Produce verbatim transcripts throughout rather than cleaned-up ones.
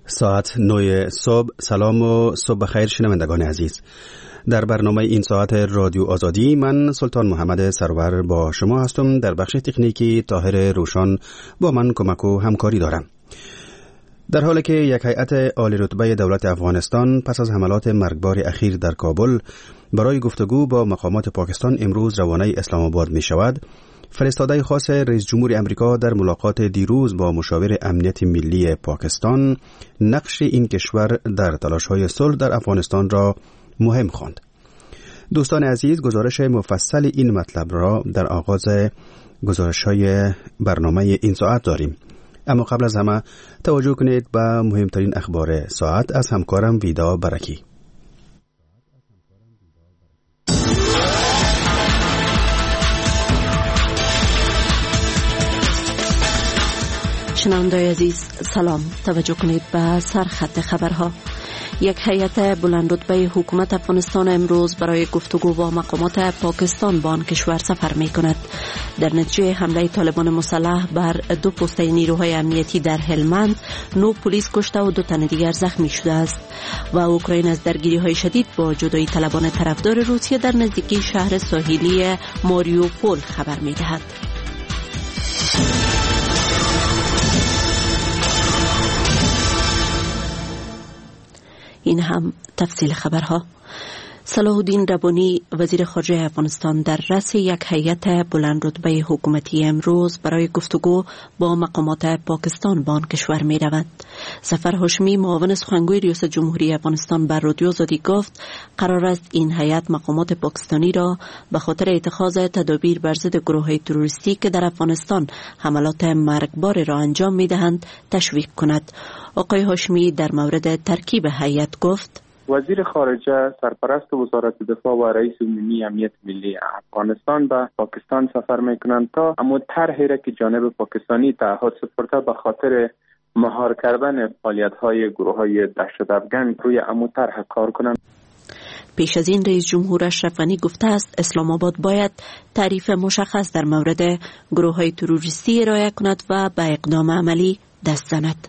ساعت نه صبح. سلام و صبح بخیر شنوندگان عزیز. در برنامه این ساعت رادیو آزادی من سلطان محمد سرور با شما هستم. در بخش تکنیکی طاهر روشان با من کمک و همکاری دارم. در حالی که یک هیئت عالی رتبه دولت افغانستان پس از حملات مرگبار اخیر در کابل برای گفتگو با مقامات پاکستان امروز روانه اسلام آباد می شود، فرستاده خاص رئیس جمهور امریکا در ملاقات دیروز با مشاور امنیت ملی پاکستان نقش این کشور در تلاش‌های صلح در افغانستان را مهم خواند. دوستان عزیز، گزارش مفصل این مطلب را در آغاز گزارش‌های برنامه این ساعت داریم. اما قبل از همه توجه کنید به مهمترین اخبار ساعت از همکارم ویدا برکی. شنوندگان عزیز سلام. توجه کنید به سرخط خبرها. یک هیئت بلند رتبه حکومت افغانستان امروز برای گفتگو با مقامات پاکستان با آن کشور سفر می کند. در نتیجه حمله طالبان مسلح بر دو پسته نیروهای امنیتی در هلمند، نو پلیس کشته و دو تن دیگر زخمی شده است و اوکراین از درگیری های شدید با جدایی طلبان طرفدار روسیه در نزدیکی شهر ساحلی ماریوپول خبر می دهد. این هم تفصیل خبرها. صلاح الدین ربانی وزیر خارجه افغانستان در رأس یک هیئت بلند رتبه حکومتی امروز برای گفتگو با مقامات پاکستان با آن کشور می رود. ظفر هاشمی معاون سخنگوی ریاست جمهوری افغانستان بر رادیو آزادی گفت قرار است این هیئت مقامات پاکستانی را به خاطر اتخاذ تدابیر بر ضد گروه‌های تروریستی که در افغانستان حملات مرگبار را انجام می دهند تشویق کند. آقای هاشمی در مورد ترکیب هیئت گفت وزیر خارجه، سرپرست وزارت دفاع و رئیس عمومی امنیت ملی افغانستان به پاکستان سفر میکنند تا اما طرحی را که جانب پاکستانی تعهد سپرده به خاطر مهار کردن فعالیت‌های گروه‌های دهشت‌افکن روی امو طرح کار کنند. پیش از این رئیس جمهور اشرف غنی گفته است اسلام آباد باید تعریف مشخص در مورد گروه‌های تروریستی ارائه کند و به اقدام عملی دست زند.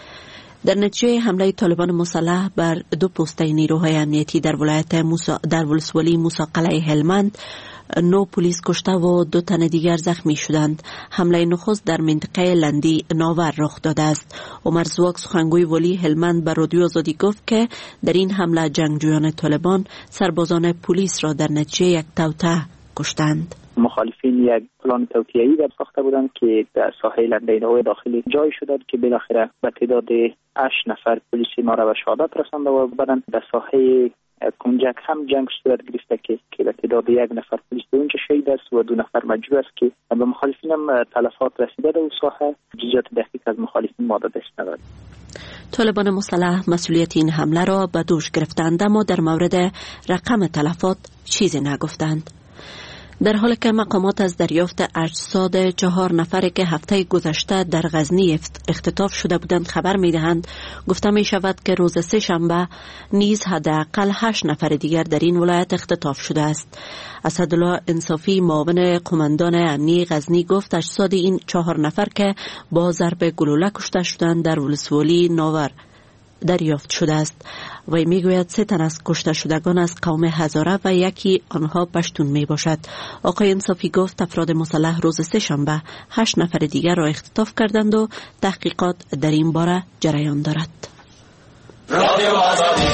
در نتیجه حمله طالبان مسلح بر دو پسته نیروهای امنیتی در ولایت موسا در ولسوالی موسی قلعه هلمند، نو پلیس کشته و دو تن دیگر زخمی شدند. حمله نخست در منطقه لندی ناور رخ داده است. عمر زواک سخنگوی ولی هلمند بر رادیو آزادی گفت که در این حمله جنگجویان طالبان سربازان پلیس را در نتیجه یک توطئه کشتند. مخالفین یک پلان توطئه‌ای در ساخته بودند که در ساحه لندین‌های داخلی جای شد که بالاخره به تعداد هشت نفر پلیس ما را به شهادت رسانده و بعداً در ساحه کنجک هم جنگ صورت گرفته که که به تعداد یک نفر پلیس در اونجا شهید است و دو نفر مجروح است که به مخالفین هم تلفات رسیده در اون ساحه. جزئیات دقیق از مخالفین ما داده نشده. طالبان مسلح مسئولیت این حمله را به دوش گرفتند اما در مورد رقم تلفات چیزی نگفتند. در حالی که مقامات از دریافت اجساد چهار نفری که هفته گذشته در غزنی اختطاف شده بودند خبر می‌دهند، گفته می شود که روز سه شنبه نیز حداقل هشت نفر دیگر در این ولایت اختطاف شده است. اسدالله انصافی معاون قماندان امنی غزنی گفت اجساد این چهار نفر که با ضرب گلوله کشته شدند در ولسوالی ناور دریافت شده است. وی میگوید سه تن از کشته شدگان از قوم هزاره و یکی آنها پشتون می باشد. آقای انصافی گفت افراد مسلح روز سه شنبه هشت نفر دیگر را اختطاف کردند و تحقیقات در این باره جریان دارد. رادیو آزادی.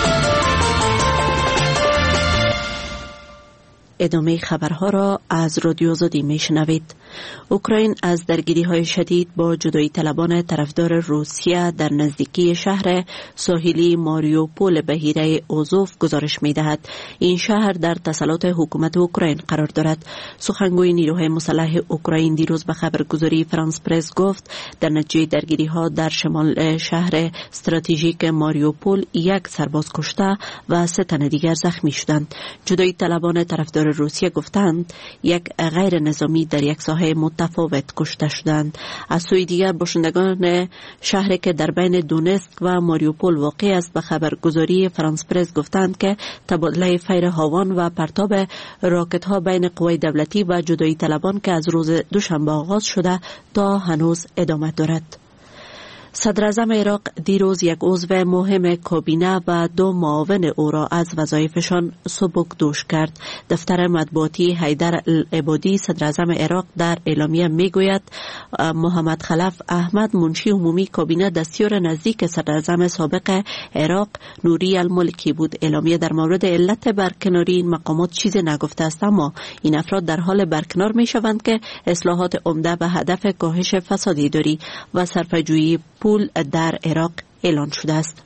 ادامه خبرها را از رادیو آزادی میشنوید. اوکراین از درگیری‌های شدید با جدایی طلبان طرفدار روسیه در نزدیکی شهر ساحلی ماریوپول بحیره اوزوف گزارش می‌دهد. این شهر در تسلط حکومت اوکراین قرار دارد. سخنگوی نیروهای مسلح اوکراین دیروز به خبرگزاری فرانس پرس گفت در نتیجه درگیری‌ها در شمال شهر استراتژیک ماریوپول یک سرباز کشته و سه تن دیگر زخمی شدند. جدایی طلبان طرفدار روسیه گفتند یک غیر نظامی در یک ساحه متفاوت کشته شدند. از سوی دیگر باشندگان شهری که در بین دونسک و ماریوپول واقع است به خبرگزاری فرانس پرس گفتند که تبادله فیر هاوان و پرتاب راکت ها بین قوای دولتی و جدایی طلبان که از روز دوشنبه آغاز شده تا هنوز ادامه دارد. صدراعظم عراق دیروز یک عضو مهم کابینه و دو معاون او را از وظایفشان سبکدوش کرد. دفتر مطبوعاتی حیدر العبادی صدراعظم عراق در اعلامیه میگوید محمد خلف احمد منشی عمومی کابینه دستیار نزدیک صدراعظم سابق عراق نوری الملکی بود. اعلامیه در مورد علت برکناری این مقامات چیزی نگفته است، اما این افراد در حال برکنار می شوند که اصلاحات عمده به هدف کاهش فساد اداری و صرفه‌جویی پول در عراق اعلان شده است.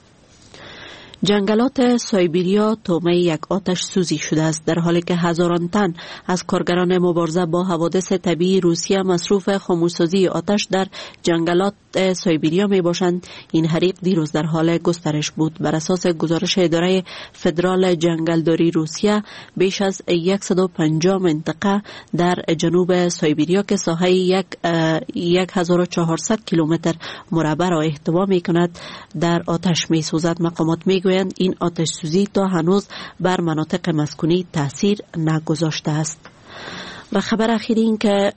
جنگلات سایبریا تومه یک آتش سوزی شده است، در حالی که هزاران تن از کارگران مبارزه با حوادث طبیعی روسیه مصروف خاموشسازی آتش در جنگلات سایبریا می باشند. این حریق دیروز در حال گسترش بود. بر اساس گزارش اداره فدرال جنگلداری روسیه، بیش از صد و پنجاه منطقه در جنوب سایبریا که ساحه یک هزار و چهارصد کیلومتر مربع را احتوا می کند در آتش می سوزد. مقامات می گویند این آتش سوزی تا هنوز بر مناطق مسکونی تاثیر نگذاشته است. و خبر اخیری این که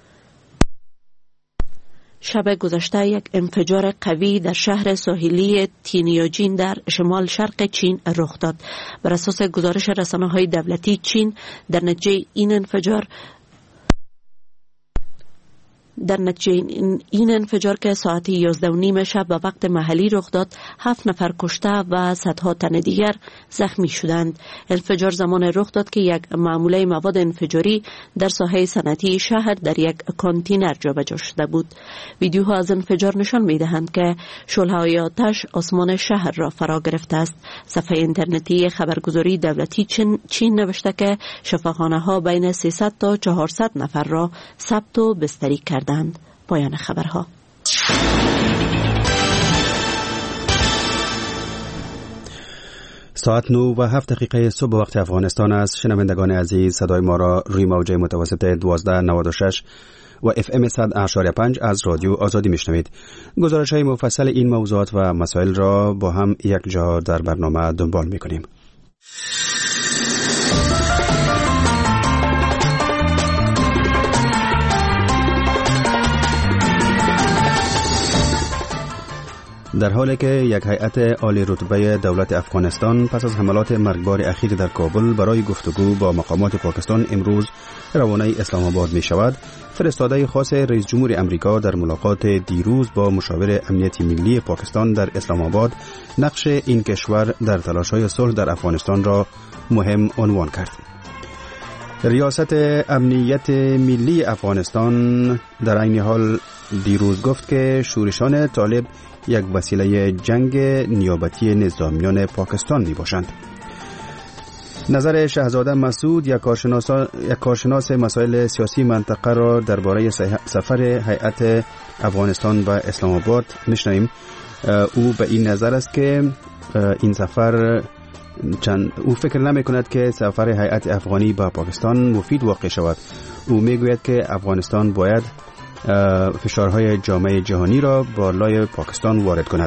شب گذشته یک انفجار قوی در شهر ساحلی تینیاجین در شمال شرق چین رخ داد. بر اساس گزارش رسانه‌های دولتی چین، در نتیجه این انفجار در نتیجه این انفجار که ساعت یازده و نیم شب به وقت محلی رخ داد، هفت نفر کشته و صدها تن دیگر زخمی شدند. انفجار زمان رخ داد که یک معموله مواد انفجاری در ساحه صنعتی شهر در یک کانتینر جابجا شده بود. ویدیوها از انفجار نشان می‌دهند که شعله‌های آتش آسمان شهر را فرا گرفته است. صفحه اینترنتی خبرگزاری دولتی چین, چین نوشته که شفاخانه‌ها بین سیصد تا چهارصد نفر را ثبت و بستری کردند. پایان خبرها. ساعت نو و هفت دقیقه صبح وقت افغانستان است. شنوندگان عزیز، صدای ما را روی موج متوسط دوازده نود و شش و اف ام صد اشاری پنج از رادیو آزادی میشنوید. گزارش های مفصل این موضوعات و مسائل را با هم یک جا در برنامه دنبال میکنیم. در حالی که یک هیئت عالی رتبه دولت افغانستان پس از حملات مرگبار اخیر در کابل برای گفتگو با مقامات پاکستان امروز روانه اسلام آباد می شود، فرستاده خاص رئیس جمهور امریکا در ملاقات دیروز با مشاور امنیت ملی پاکستان در اسلام آباد نقش این کشور در تلاش‌های صلح در افغانستان را مهم عنوان کرد. ریاست امنیت ملی افغانستان در این حال دیروز گفت که شورشان طالب یک وسیله جنگ نیابتی نظامیان پاکستان می باشند. نظر شهزاده مسعود، یک کارشناس یک کارشناس مسائل سیاسی منطقه را درباره سفر هیئت افغانستان و اسلام آباد میشنویم. او به این نظر است که این سفر چند او فکر نمی کند که سفر هیئت افغانی به پاکستان مفید واقع شود. او میگوید که افغانستان باید فشارهای جامعه جهانی را بالای پاکستان وارد کند.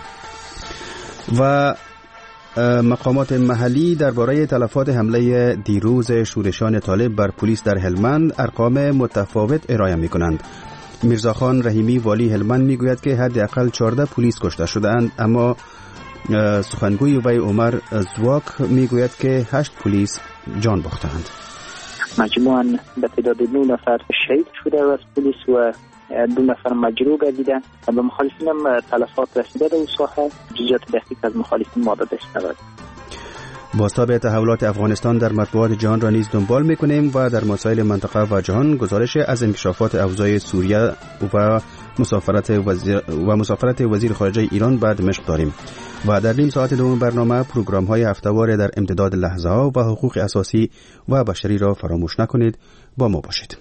و مقامات محلی درباره تلفات حمله دیروز شورشان طالب بر پلیس در هلمند ارقام متفاوت ارائه می کنند. میرزاخان رحیمی والی هلمند می گوید که حداقل چهارده پلیس کشته شدند، اما سخنگوی وی عمر زواک می گوید که هشت پلیس جان باختند. مجموعاً به تعداد نه نفر شهید شده از پلیس و دو نفر مجروح گردیدند. به مخالفین هم تلفات رسیده در ساحه. جزئیات دقیق از مخالفین ما داده شده. بازتاب تحولات افغانستان در مطبوعات جهان را نیز دنبال می‌کنیم و در مسائل منطقه و جهان گزارش از انکشافات اوضاع سوریه و مسافرت وزیر و مسافرت وزیر خارجه ایران به دمشق داریم. و در نیم ساعت دوم برنامه پروگرام‌های هفته‌وار در امتداد لحظه‌ها و حقوق اساسی و بشری را فراموش نکنید. با ما باشید.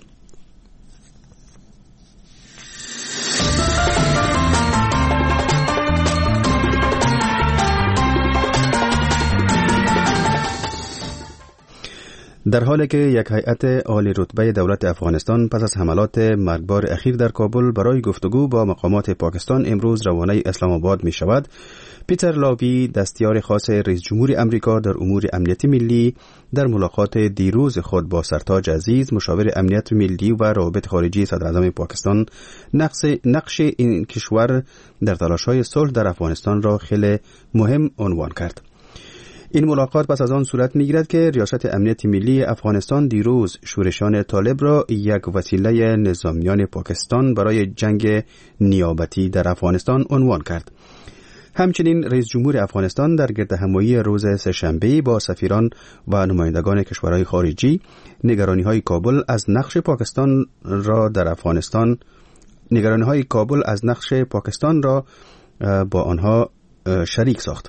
در حالی که یک هیئت عالی رتبه دولت افغانستان پس از حملات مرگبار اخیر در کابل برای گفتگو با مقامات پاکستان امروز روانه اسلام آباد می شود، پیتر لاوی دستیار خاص رئیس جمهور امریکا در امور امنیت ملی در ملاقات دیروز خود با سرتاج عزیز مشاور امنیت ملی و روابط خارجی صدر اعظم پاکستان نقش نقش این کشور در تلاش‌های صلح در افغانستان را خیلی مهم عنوان کرد. این ملاقات پس از آن صورت می‌گیرد که ریاست امنیت ملی افغانستان دیروز شورشان طالب را یک وسیله نظامیان پاکستان برای جنگ نیابتی در افغانستان عنوان کرد. همچنین رئیس جمهور افغانستان در گردهمایی روز سه‌شنبه با سفیران و نمایندگان کشورهای خارجی نگرانی‌های کابل از نقش پاکستان را در افغانستان نگرانی‌های کابل از نقش پاکستان را با آنها شریک ساخت.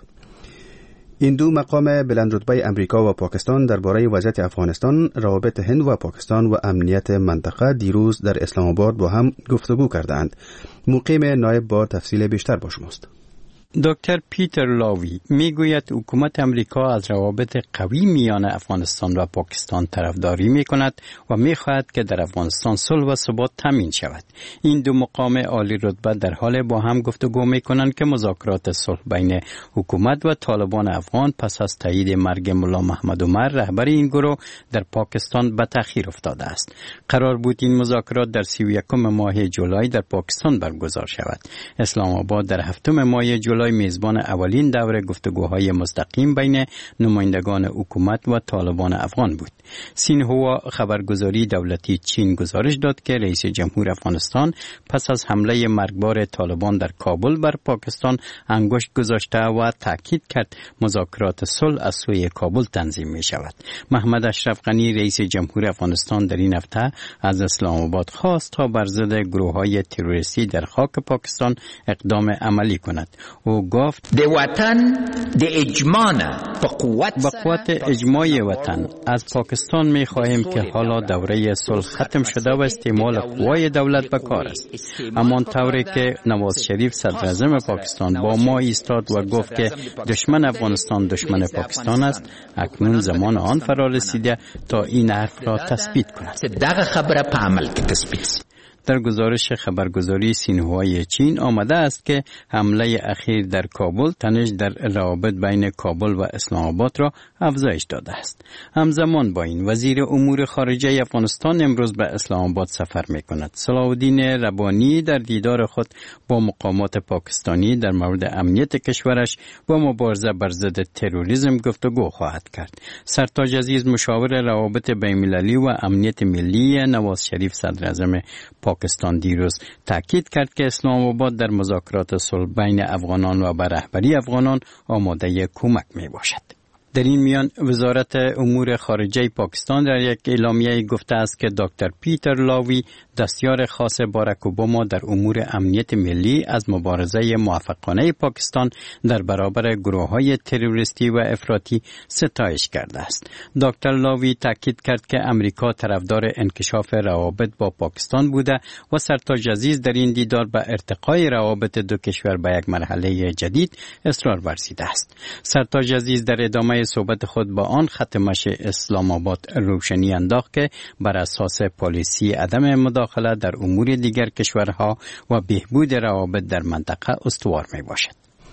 این دو مقام بلندرتبه امریکا و پاکستان درباره وضعیت افغانستان، روابط هند و پاکستان و امنیت منطقه دیروز در اسلام آباد با هم گفتگو کردند. مقیم نایب با تفصیل بیشتر با شماست. دکتر پیتر لاوی میگوید حکومت امریکا از روابط قوی میان افغانستان و پاکستان طرفداری میکند و میخواهد که در افغانستان صلح و ثبات تامین شود. این دو مقام عالی رتبه در حال با هم گفتگو میکنند که مذاکرات صلح بین حکومت و طالبان افغان پس از تایید مرگ ملا محمد عمر رهبر این گروه در پاکستان به تأخیر افتاده است. قرار بود این مذاکرات در سی و یکم ماه جولای در پاکستان برگزار شود. اسلام آباد در هفتم ماه جولای میزبان اولین دوره گفتگوهای مستقیم بین نمایندگان حکومت و طالبان افغان بود. سینهوا خبرگزاری دولتی چین گزارش داد که رئیس جمهور افغانستان پس از حمله مرگبار طالبان در کابل بر پاکستان انگشت گذاشته و تاکید کرد مذاکرات صلح از سوی کابل تنظیم می شود. محمد اشرف غنی رئیس جمهور افغانستان در این هفته از اسلام آباد خواست تا بر ضد گروه‌های تروریستی در خاک پاکستان اقدام عملی کند. او گفت د وطن د اجماع په قوت با قوت اجماع وطن از پاکستان می خواهیم که حالا دوره صلح ختم شده و استعمال قوای دولت به کار است. اما طوری که نواز شریف صدر اعظم پاکستان با ما ایستاد و گفت که دشمن افغانستان دشمن پاکستان است، اکنون زمان آن فرا رسیده تا این حرف را تثبیت کند. دغه خبره په عمل کې تثبیت. در گزارش خبرگزاری سینهوای چین آمده است که حمله اخیر در کابل تنش در روابط بین کابل و اسلام آباد را افزایش داده است. همزمان با این وزیر امور خارجه افغانستان امروز به اسلام آباد سفر می کند. صلاح الدین ربانی در دیدار خود با مقامات پاکستانی در مورد امنیت کشورش و مبارزه بر ضد تروریسم گفتگو خواهد کرد. سرتاج عزیز مشاور روابط بین‌المللی و امنیت ملی نواز شریف صدر اعظم پاکستان دیروز تاکید کرد که اسلام آباد در مذاکرات صلح بین افغانان و بر رهبری افغانان آماده کمک می باشد. در این میان وزارت امور خارجه پاکستان در یک اعلامیه گفته است که دکتر پیتر لاوی دستیار خاص باراک اوباما در امور امنیت ملی از مبارزه موفقانه پاکستان در برابر گروه‌های تروریستی و افراطی ستایش کرده است. دکتر لاوی تاکید کرد که امریکا طرفدار انکشاف روابط با پاکستان بوده و سرتاج عزیز در این دیدار به ارتقای روابط دو کشور به یک مرحله جدید اصرار ورزیده است. سرتاج عزیز در ادامه صحبت خود با آن ختمش اسلام آباد روشنی انداخت که بر اساس پالیسی عدم مداخله در امور دیگر کشورها و بهبود روابط در منطقه استوار می باشد.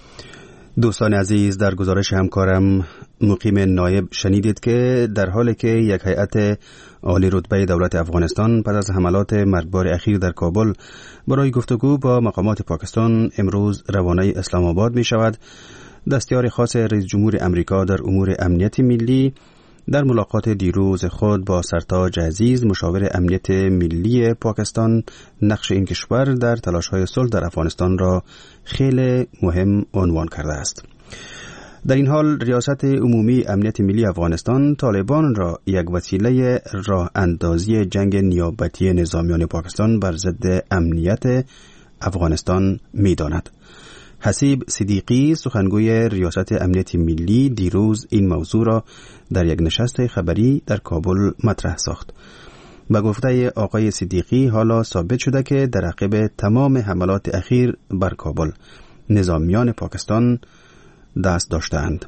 دوستان عزیز، در گزارش همکارم مقیم نایب شنیدید که در حالی که یک هیئت عالی رتبه دولت افغانستان پس از حملات مرگبار اخیر در کابل برای گفتگو با مقامات پاکستان امروز روانه اسلام آباد می شود، دستیار خاص رئیس جمهور امریکا در امور امنیت ملی در ملاقات دیروز خود با سرتاج عزیز مشاور امنیت ملی پاکستان نقش این کشور در تلاش‌های صلح در افغانستان را خیلی مهم عنوان کرده است. در این حال ریاست عمومی امنیت ملی افغانستان طالبان را یک وسیله راه اندازی جنگ نیابتی نظامیان پاکستان بر ضد امنیت افغانستان می‌داند. حسیب صدیقی سخنگوی ریاست امنیت ملی دیروز این موضوع را در یک نشست خبری در کابل مطرح ساخت. به گفته آقای صدیقی حالا ثابت شده که در عقب تمام حملات اخیر بر کابل نظامیان پاکستان دست داشتند.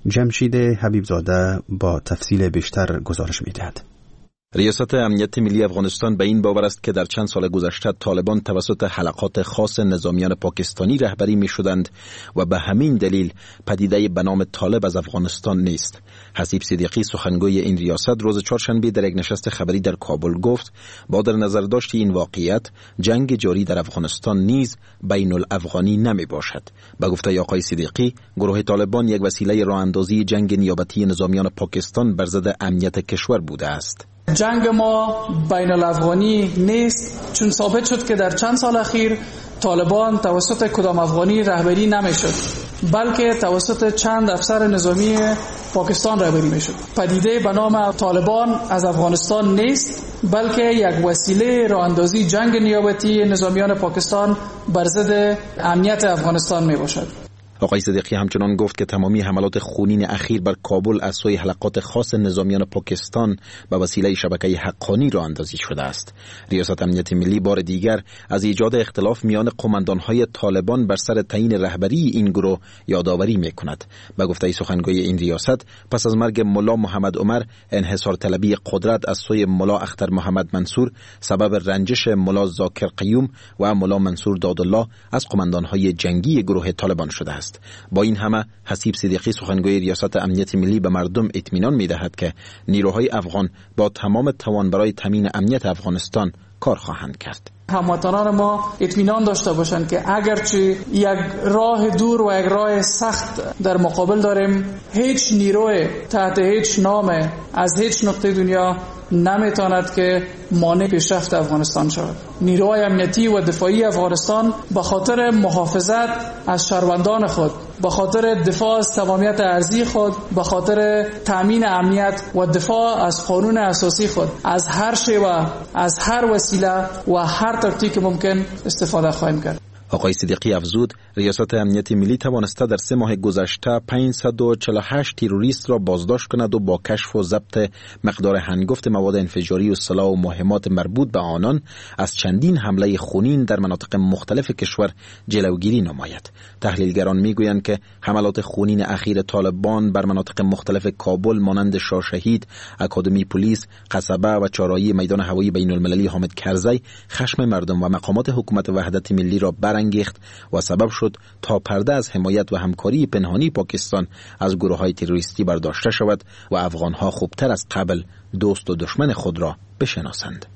جمشید حبیبزاده با تفصیل بیشتر گزارش می‌دهد. ریاست امنیت ملی افغانستان به این باور است که در چند سال گذشته طالبان توسط حلقات خاص نظامیان پاکستانی رهبری می شدند و به همین دلیل پدیده به نام طالب از افغانستان نیست. حسیب صدیقی سخنگوی این ریاست روز چهارشنبه در یک نشست خبری در کابل گفت با در نظر داشت این واقعیت جنگ جاری در افغانستان نیز بین الافغانی نمی باشد. به گفته آقای صدیقی گروه طالبان یک وسیله راه اندازی جنگ نیابتی نظامیان پاکستان بر ضد امنیت کشور بوده است. جنگ ما بین الافغانی نیست، چون ثابت شد که در چند سال اخیر طالبان توسط کدام افغانی رهبری نمیشد، بلکه توسط چند افسر نظامی پاکستان رهبری میشد. پدیده به نام طالبان از افغانستان نیست، بلکه یک وسیله راه اندازی جنگ نیابتی نظامیان پاکستان بر ضد امنیت افغانستان می باشد. آقای صدیقی همچنان گفت که تمامی حملات خونین اخیر بر کابل از سوی حلقات خاص نظامیان پاکستان به وسیله شبکه حقانی راه اندازی شده است. ریاست امنیت ملی بار دیگر از ایجاد اختلاف میان قماندانهای طالبان بر سر تعیین رهبری این گروه یادآوری می‌کند. به گفته سخنگوی این ریاست پس از مرگ ملا محمد عمر، انحصار طلبی قدرت از سوی ملا اختر محمد منصور سبب رنجش ملا ذاکر قیوم و ملا منصور دادالله از قماندانهای جنگی گروه طالبان شده است. با این همه حسیب صدیقی سخنگوی ریاست امنیت ملی به مردم اطمینان می‌دهد که نیروهای افغان با تمام توان برای تامین امنیت افغانستان کار خواهند کرد. هموطنان ما اطمینان داشته باشند که اگرچه یک راه دور و یک راه سخت در مقابل داریم، هیچ نیروی تحت هیچ نام از هیچ نقطه دنیا نمیتواند که مانع پیشرفت افغانستان شود. نیروهای امنیتی و دفاعی افغانستان به خاطر محافظت از شهروندان خود، به خاطر دفاع از تمامیت ارضی خود، به خاطر تامین امنیت و دفاع از قانون اساسی خود از هر شیوه، از هر وسیله و هر ترتیب که ممکن استفاده خواهیم کرد. آقای صدیقی افزود ریاست امنیت ملی توانسته در سه ماه گذشته پانصد و چهل و هشت تروریست را بازداشت کند و با کشف و ضبط مقدار هنگفت مواد انفجاری و سلاح و مهمات مربوط به آنان از چندین حمله خونین در مناطق مختلف کشور جلوگیری نماید. تحلیلگران میگویند که حملات خونین اخیر طالبان بر مناطق مختلف کابل مانند شاهشهید، اکادمی پلیس، قصبه و چهارراه میدان هوایی بین المللی حامد کرزی خشم مردم و مقامات حکومت وحدت ملی را برانگیخت و سبب شد تا پرده از حمایت و همکاری پنهانی پاکستان از گروه‌های تروریستی برداشته شود و افغان‌ها خوبتر از قبل دوست و دشمن خود را بشناسند.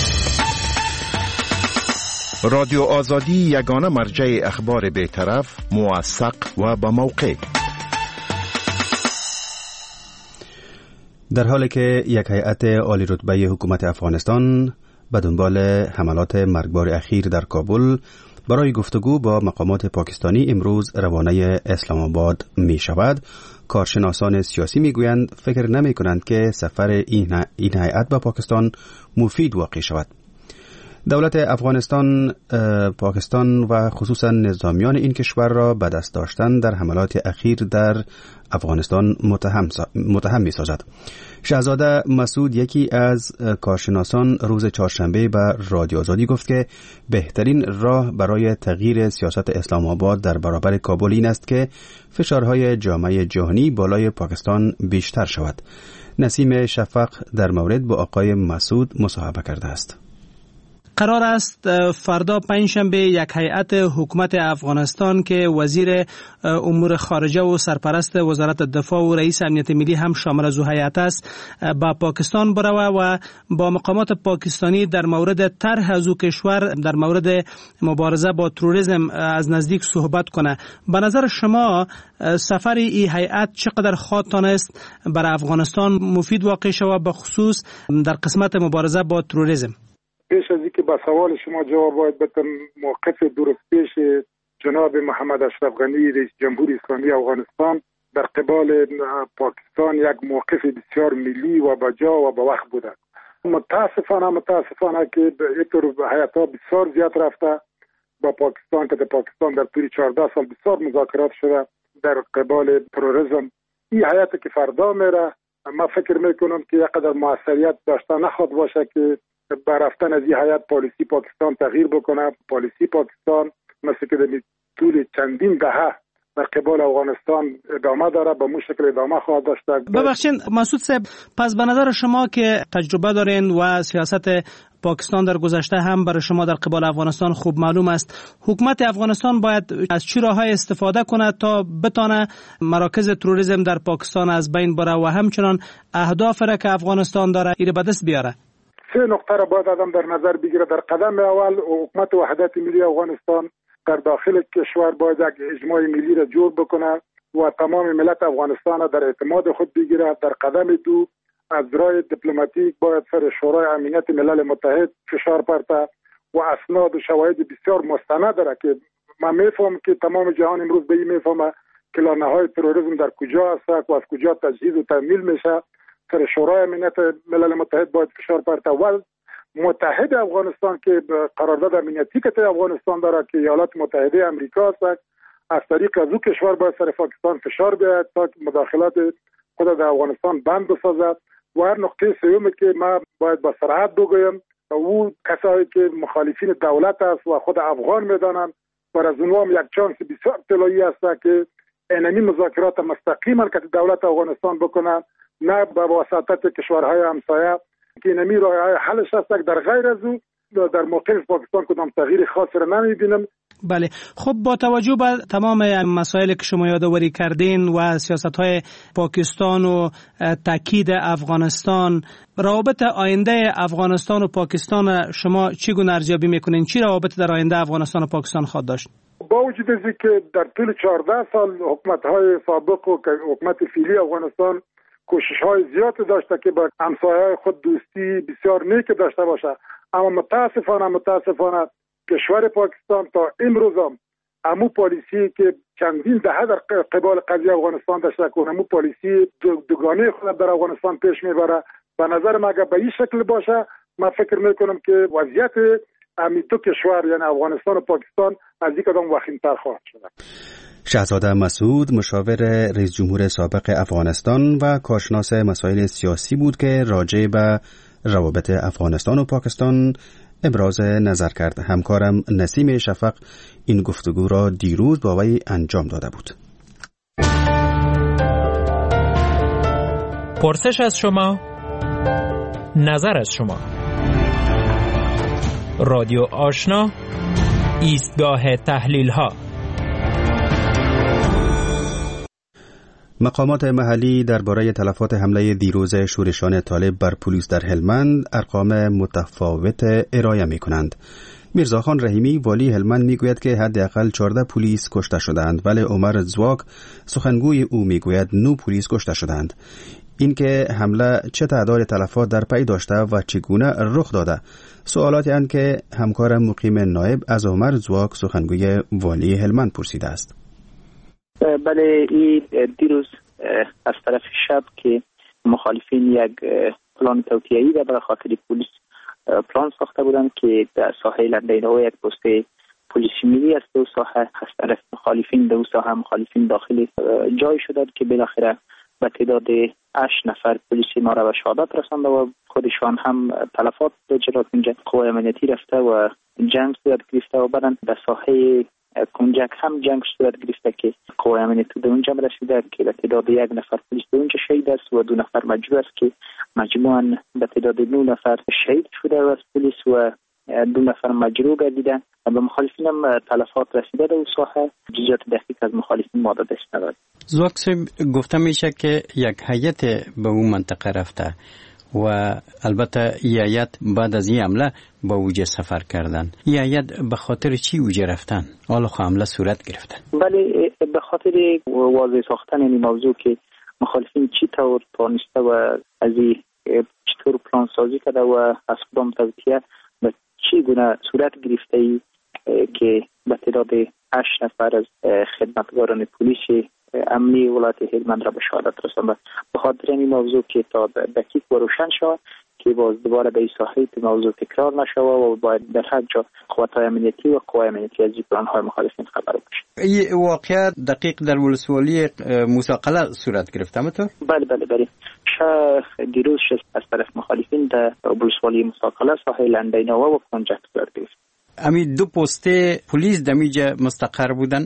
رادیو آزادی یگانه مرجع اخبار بی‌طرف، موثق و با موقع. در حالی که یک هیئت عالی رتبه حکومت افغانستان به دنبال حملات مرگبار اخیر در کابل برای گفتگو با مقامات پاکستانی امروز روانه اسلام آباد می شود، کارشناسان سیاسی می گویند فکر نمی کنند که سفر این هیئت به پاکستان مفید واقع شود. دولت افغانستان پاکستان و خصوصا نظامیان این کشور را به دست داشتن در حملات اخیر در افغانستان متهم متهم می سازد. شهزاده مسعود، یکی از کارشناسان، روز چهارشنبه به رادیو آزادی گفت که بهترین راه برای تغییر سیاست اسلام آباد در برابر کابل این است که فشارهای جامعه جهانی بالای پاکستان بیشتر شود. نسیم شفق در مورد با آقای مسعود مصاحبه کرده است. قرار است فردا پنجشنبه یک هیئت حکومت افغانستان که وزیر امور خارجه و سرپرست وزارت دفاع و رئیس امنیت ملی هم شامل از هیئت است با پاکستان بروه و با مقامات پاکستانی در مورد طرح از او کشور در مورد مبارزه با تروریسم از نزدیک صحبت کنه. به نظر شما سفر این هیئت چقدر خواهد است برای افغانستان مفید واقع شود، به خصوص در قسمت مبارزه با تروریسم؟ پیش از اینکه با سوال شما جواب باید بدم، موقف درست پیش جناب محمد اشرف غنی رئیس جمهوری اسلامی افغانستان در قبال پاکستان یک موقف بسیار ملی و بجا و با وقت بوده. متاسفانه متاسفانه که اینطور هیئت‌ها بسیار زیاد رفته با پاکستان که در پاکستان در طول چهارده سال بسیار مذاکرات شده در قبال تروریسم. این هیئت که فردا میره، ما فکر میکنم که یک قدر موثریت داشته نخواهد باشه که با رفتن از این هیئت پالیسی پاکستان تغییر بکنه. پالیسی پاکستان مثل که در طول چندین دهه در قبال افغانستان ادامه داره، به مو شکل ادامه خواهد داشت. ببخشید مسعود صاحب، پس به نظر شما که تجربه دارین و سیاست پاکستان در گذشته هم برای شما در قبال افغانستان خوب معلوم است، حکومت افغانستان باید از چه راههای استفاده کند تا بتانه مراکز تروریسم در پاکستان از بین بره و همچنان اهداف را که افغانستان داره ایره به دست بیاره؟ سه نقطه را باید آدم در نظر بگیره. در قدم اول حکومت وحدت ملی افغانستان در داخل کشور باید یک اجماع ملی را جور بکنه و تمام ملت افغانستان در اعتماد خود بگیره. در قدم دو از راه دیپلماتیک باید سر شورای امنیت ملل متحد فشار پرته و اسناد و شواهد بسیار مستند داره که من میفهم که تمام جهان امروز به این میفهمه که لانه‌های تروریسم در کجا است و از کجا تجهیز و تمویل میشه. سر شورای امنیت ملل متحد باید فشار پرته و متحد افغانستان که قرارداد امنیتی که افغانستان داره که ایالات متحده امریکا است، از طریق از او کشور باید سر پاکستان فشار بیاید تا مداخلات خود در افغانستان بند بسازد. و هر نقطه سومی که ما باید با سرعت بگویم او کسایی که مخالفین دولت است و خود افغان میدانند بر از اونها هم یک چانس بسیار طلایی است که اینمی مذاکرات مستقیما که دولت افغانستان بکنند، نه با واسطه کشورهای همسایه که اینمی راههای حلش است. در غیر از او در موقف پاکستان کدام تغییر خاصی را نمیبینم. بله، خب با توجه به تمام مسائلی که شما یادآوری کردین و سیاست‌های پاکستان و تاکید افغانستان، روابط آینده افغانستان و پاکستان شما چگونه ارزیابی میکنین؟ چی روابط در آینده افغانستان و پاکستان خواهد داشت؟ با وجود از اینکه در طول چهارده سال حکومت‌های سابق و حکومت فعلی افغانستان کوشش‌های زیادی داشته که با همسایه‌های خود دوستی بسیار نیک داشته باشه، اما متاسفانه متاسفانه کشور پاکستان تا امروز هم امو پالیسی که چندین دهه در قبال قضیه افغانستان داشته کنه، امو پالیسی دوگانه خود در افغانستان پیش میبره. به نظر من اگر به این شکل باشه، من فکر میکنم که وضعیت امی دو کشور یعنی افغانستان و پاکستان از یک قدم وخیم‌تر خواهد شد. شهزاده مسعود، مشاور رئیس جمهور سابق افغانستان و کارشناس مسائل سیاسی بود که راجع به روابط افغانستان و پاکستان ابراز نظر کرد. همکارم نسیم شفق این گفتگو را دیروز با وی انجام داده بود. پرسش از شما، نظر از شما. رادیو آشنا، ایستگاه تحلیل ها. مقامات محلی درباره تلفات حمله دیروز شورشان طالب بر پلیس در هلمند ارقام متفاوت ارائه می کنند. میرزاخان رحیمی والی هلمند می گوید که حداقل چهارده پلیس کشته شدند، ولی عمر زواک سخنگوی او می گوید نه پلیس کشته شدند. اینکه حمله چه تعداد تلفات در پی داشته و چگونه رخ داده سوالاتی اند که همکارم مقیم نایب از عمر زواک سخنگوی والی هلمند پرسیده است. بله، این دیروز از طرف شب که مخالفین یک پلان توطئه‌ای و برای خاطر پلیس پلان ساخته بودند که در ساحه لندینو یک پست پلیسی ملی است دو ساحه از طرف مخالفین دو ساحه مخالفین داخلی جای شدند که بالاخره به تعداد هشت نفر پلیسی ما را به شهادت رسانده و خودشان هم تلفات جلات اینجا قوای امنیتی رفته و جنگ صورت گرفته و بعدن در ساحه کنجک هم جنگ صورت گرفته که قوای امنیتی به اونجا رسیده که به تعداد یک نفر پلیس به اونجا شهید است و دو نفر مجروح است که مجموعاً به تعداد نه نفر شهید شده از پلیس و دو نفر مجروح گردیدند. به مخالفین هم تلفات رسیده در اون ساحه. جزئیات دقیق از مخالفین ما دست نداد. زواک صاحب، گفته میشه که یک هیئت به اون منطقه رفته و البته این هیئت بعد از این حمله با اوجه سفر کردن. این هیئت به خاطر چی اوجه رفتن؟ حالا خو حمله صورت گرفتن. بله، به خاطر واضح ساختن این موضوع که مخالفین چی طور توانسته و از چطور پلان سازی کرده و از کدام توطئه به چی گونه صورت گرفته ای که به تعداد هشت نفر از خدمتگاران پلیس امنی ولایت هلمند را به شهادت رسانده. به خاطر این موضوع که تا دقیق و روشن شود که باز دوباره به این ساحه موضوع تکرار نشود و باید در هر جا قوت‌های امنیتی و قوای امنیتی از پلان‌های مخالفین خبر بشه. این واقعیت دقیق در ولسوالی موسی قلعه صورت گرفته متو؟ بله بله بله. شهر دیروز از طرف مخالفین در ولسوالی موسی قلعه ساحه لندینو و کنجک صورت گرفت. امی دو پست پلیس دمیجه مستقر بودن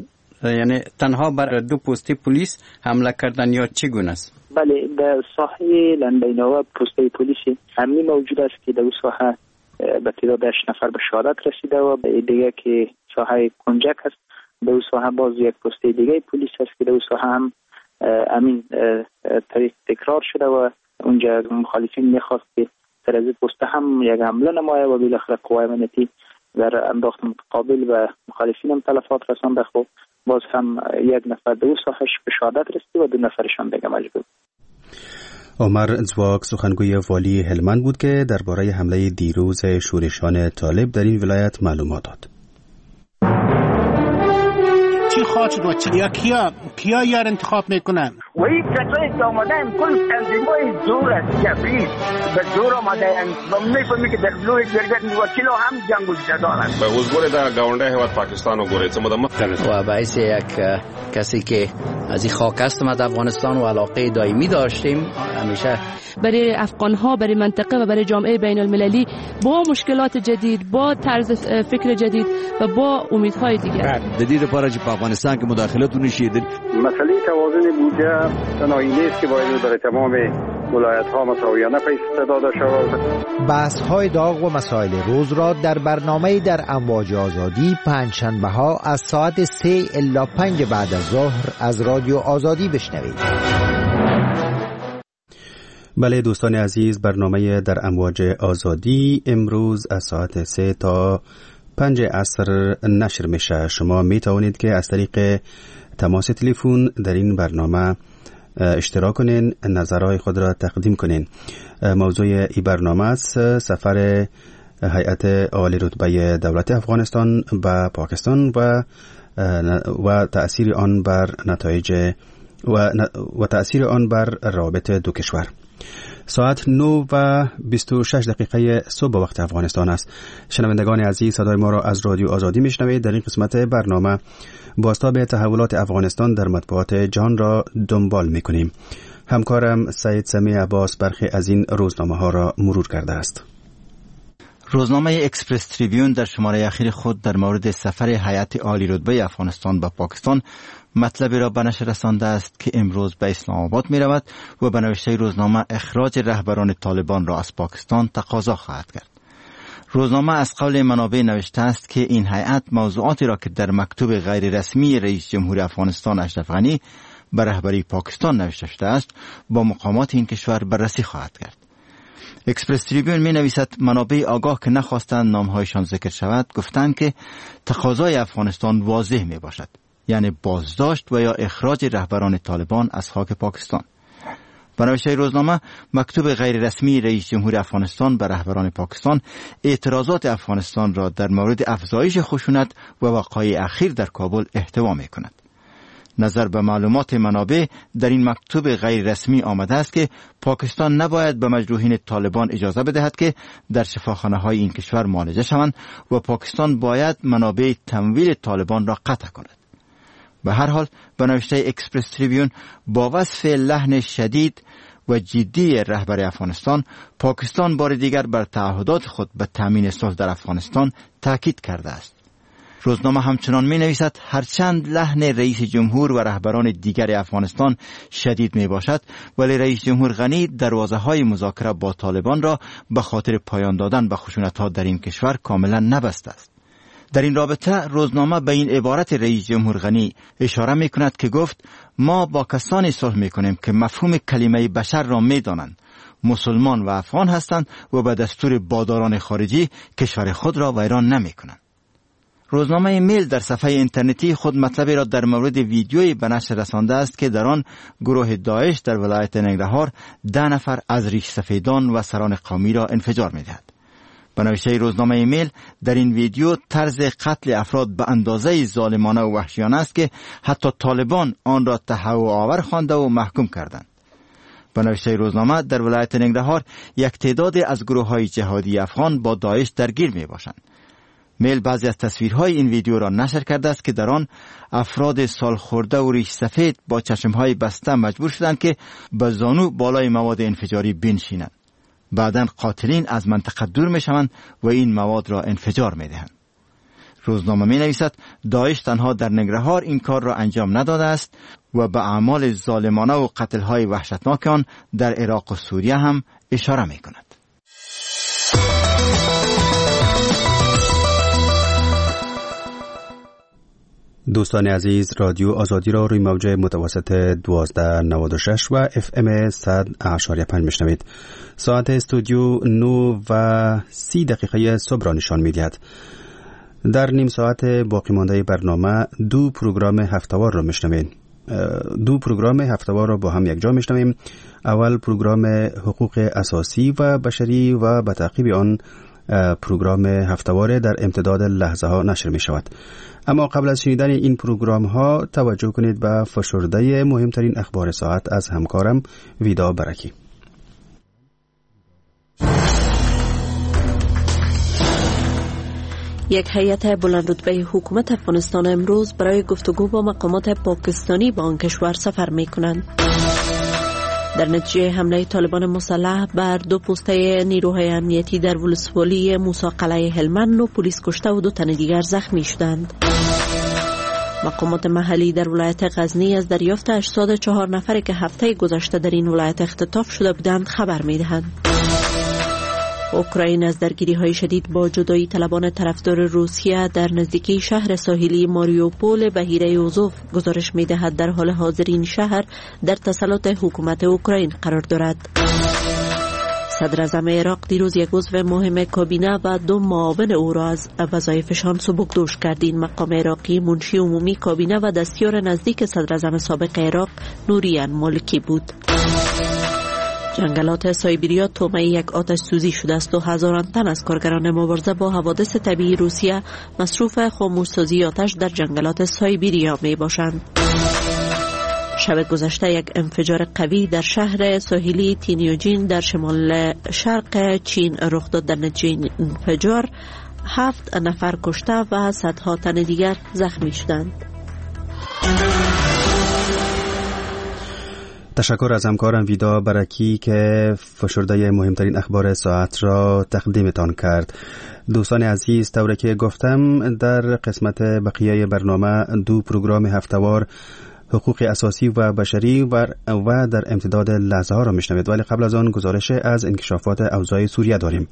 یعنی تنها بر دو پستی پلیس حمله کردن یا چگونه است؟ بله، در ساحه لندیناوا پسته پلیس امنی موجود است که در ساحه به تعداد هشت نفر به شهادت رسیده و دیگه که ساحه کنجک است، در ساحه باز یک پسته دیگه پلیس است که در ساحه هم امین طریق تکرار شده و اونجا مخالفین میخواست که در از پسته هم یک حمله نمایه و بالاخره قوای امنیتی در انداخت متقابل و مخالفین هم تلفات رسانده. خب باز هم یک نفر در ساحه به شهادت رسید و دو نفرشان دیگه مجبور. عمر زواک سخنگوی والی هلمند بود که درباره حمله دیروز شورشیان طالب در این ولایت معلومات داد. چی خواهد شد و چی؟ یا کیا کیا یار انتخاب میکنن؟ و این کسایی که آمدن کل تنظیمای زور است، جبری به زور آمدن و میفهمی که در لوی درگت وکیل هم جنگ و جدال است. به حضور در گاونده هیواد پاکستان و گوریت مدام و باعث یک کسی که از این خاک است ما افغانستان و علاقه دائمی داشتیم همیشه برای افغان ها، برای منطقه و برای جامعه بین المللی با مشکلات جدید، با طرز فکر جدید و با امیدهای دیگر. جدید پارچ افغانستان که مداخلت نشید. مسئله توازن بودجه تنهایی نیست که باید برای تمام ولایت ها مساویانه پیش داده شود. بحث های داغ و مسائل روز را در برنامه در امواج آزادی پنجشنبه ها از ساعت سه الی پنج بعد از ظهر از رادیو آزادی بشنوید. بله دوستان عزیز، برنامه در امواج آزادی امروز از ساعت سه تا پنج عصر نشر میشه. شما می توانید که از طریق تماس تلفن در این برنامه اشتراک کنین، نظرهای خود را تقدیم کنین. موضوع این برنامه است سفر هیئت عالی رتبه دولت افغانستان به پاکستان و و تأثیر آن بر نتایج و, و تأثیر آن بر روابط دو کشور. ساعت نه و بیست و شش دقیقه صبح وقت افغانستان است. شنوندگان عزیز، صدای ما را از رادیو آزادی میشنوید. در این قسمت برنامه بازتاب تحولات افغانستان در مطبوعات جهان را دنبال میکنیم. همکارم سید سمی عباس برخی از این روزنامه ها را مرور کرده است. روزنامه اکسپرس تریبیون در شماره اخیر خود در مورد سفر هیئت عالی رتبه افغانستان به پاکستان مطلبی را به نشر رسانده است که امروز به اسلام آباد می رود و به نوشته روزنامه اخراج رهبران طالبان را از پاکستان تقاضا خواهد کرد. روزنامه از قول منابع نوشته است که این هیئت موضوعاتی را که در مکتوب غیر رسمی رئیس جمهور افغانستان اشرف غنی به رهبری پاکستان نوشته شده است با مقامات این کشور بررسی خواهد کرد. اکسپرس تریبیون می نویسد منابع آگاه که نخواستند نامهایشان ذکر شود گفتند که تقاضای افغانستان واضح می باشد، یعنی بازداشت و یا اخراج رهبران طالبان از خاک پاکستان. به نوشته روزنامه مکتوب غیر رسمی رئیس جمهور افغانستان به رهبران پاکستان اعتراضات افغانستان را در مورد افزایش خشونت و وقایع اخیر در کابل احتوا می کند. نظر به معلومات منابع در این مکتوب غیر رسمی آمده است که پاکستان نباید به مجروحین طالبان اجازه بدهد که در شفاخانه های این کشور معالجه شوند و پاکستان باید منابع تمویل طالبان را قطع کند. به هر حال به نوشته اکسپرس تریبیون با وصف لحن شدید و جدی رهبر افغانستان، پاکستان بار دیگر بر تعهدات خود به تامین صلح در افغانستان تاکید کرده است. روزنامه همچنان می نویسد هرچند لحن رئیس جمهور و رهبران دیگر افغانستان شدید می باشد، ولی رئیس جمهور غنی دروازه های مذاکره با طالبان را به خاطر پایان دادن به خشونت ها در این کشور کاملا نبسته است. در این رابطه روزنامه به این عبارت رئیس جمهور غنی اشاره می کند که گفت ما با کسانی صلح می کنیم که مفهوم کلمه بشر را می دانند، مسلمان و افغان هستند و به دستور باداران خارجی کشور خود را ویران نمی کنند. روزنامه میل در صفحه اینترنتی خود مطلبی را در مورد ویدیویی به نشر رسانده است که در آن گروه داعش در ولایت ننگرهار ده نفر از ریش سفیدان و سران قومی را انفجار می دهد. به نوشته روزنامه میل در این ویدیو طرز قتل افراد به اندازه ظالمانه و وحشیانه است که حتی طالبان آن را تهوع آور خوانده و محکوم کردند. به نوشته روزنامه در ولایت ننگرهار یک تعداد از گروه‌های جهادی افغان با داعش درگیر می باشند. میل بعضی از تصویرهای این ویدیو را نشر کرده است که در آن افراد سال خورده و ریش سفید با چشمهای بسته مجبور شدند که به زانو بالای مواد انفجاری بنشینند. بعداً قاتلین از منطقه دور می شوند و این مواد را انفجار می دهند. روزنامه می نویسد داعش تنها در ننگرهار این کار را انجام نداده است و به اعمال ظالمانه و قتل‌های وحشتناک آن در عراق و سوریه هم اشاره می کند. دوستان عزیز، رادیو آزادی را روی موج متوسط دوازده نود و شش و اف ام صد اشاریه پنج میشنوید. ساعت استودیو نه و سی دقیقه صبح را نشان میدهد. در نیم ساعت باقی مانده برنامه دو پروگرام هفته‌وار را میشنوید. دو پروگرام هفته‌وار را با هم یک جا میشنویم. اول پروگرام حقوق اساسی و بشری و به تعقیب آن پروگرام هفته‌وار در امتداد لحظه ها نشر می شود. اما قبل از شنیدن این پروگرام ها توجه کنید به فشرده مهمترین اخبار ساعت از همکارم ویدا برکی. یک هیئت بلند رتبه حکومت افغانستان امروز برای گفتگو با مقامات پاکستانی به آن کشور سفر می کنند. در نتیجه حمله طالبان مسلح بر دو پوسته نیروهای امنیتی در ولسوالی موسی قلعه هلمند و پلیس کشته و دو تن دیگر زخمی شدند. مقامات محلی در ولایت غزنی از دریافت اجساد چهار نفری که هفته گذشته در این ولایت اختطاف شده بودند خبر می‌دهند. اوکراین از درگیری‌های شدید با جدایی طلبان طرفدار روسیه در نزدیکی شهر ساحلی ماریوپول بحیره اوزوف گزارش می‌دهد در حال حاضر این شهر در تسلط حکومت اوکراین قرار دارد. صدر اعظم عراق دیروز یک عضو مهم کابینه و دو معاون او را از وظایفشان سبکدوش کرد. این مقام عراقی منشی عمومی کابینه و دستیار نزدیک صدر اعظم سابق عراق نوریان مالکی بود. جنگلات سایبریا تومه یک آتش سوزی شده است و هزاران تن از کارگران مبارزه با حوادث طبیعی روسیه مصروف خاموشسازی آتش در جنگلات سایبریا می باشند. شب گذشته یک انفجار قوی در شهر ساحلی تینیوجین در شمال شرق چین رخ داد. در نتیجه این انفجار هفت نفر کشته و صدها تن دیگر زخمی شدند. تشکر از همکارم ویدا برکی که فشرده مهمترین اخبار ساعت را تقدیمتان کرد. دوستان عزیز، طوری که گفتم در قسمت بقیه برنامه دو پروگرام هفته‌وار حقوق اساسی و بشری و, و در امتداد لحظه ها را میشنوید، ولی قبل از آن گزارش از انکشافات اوضاع سوریه داریم.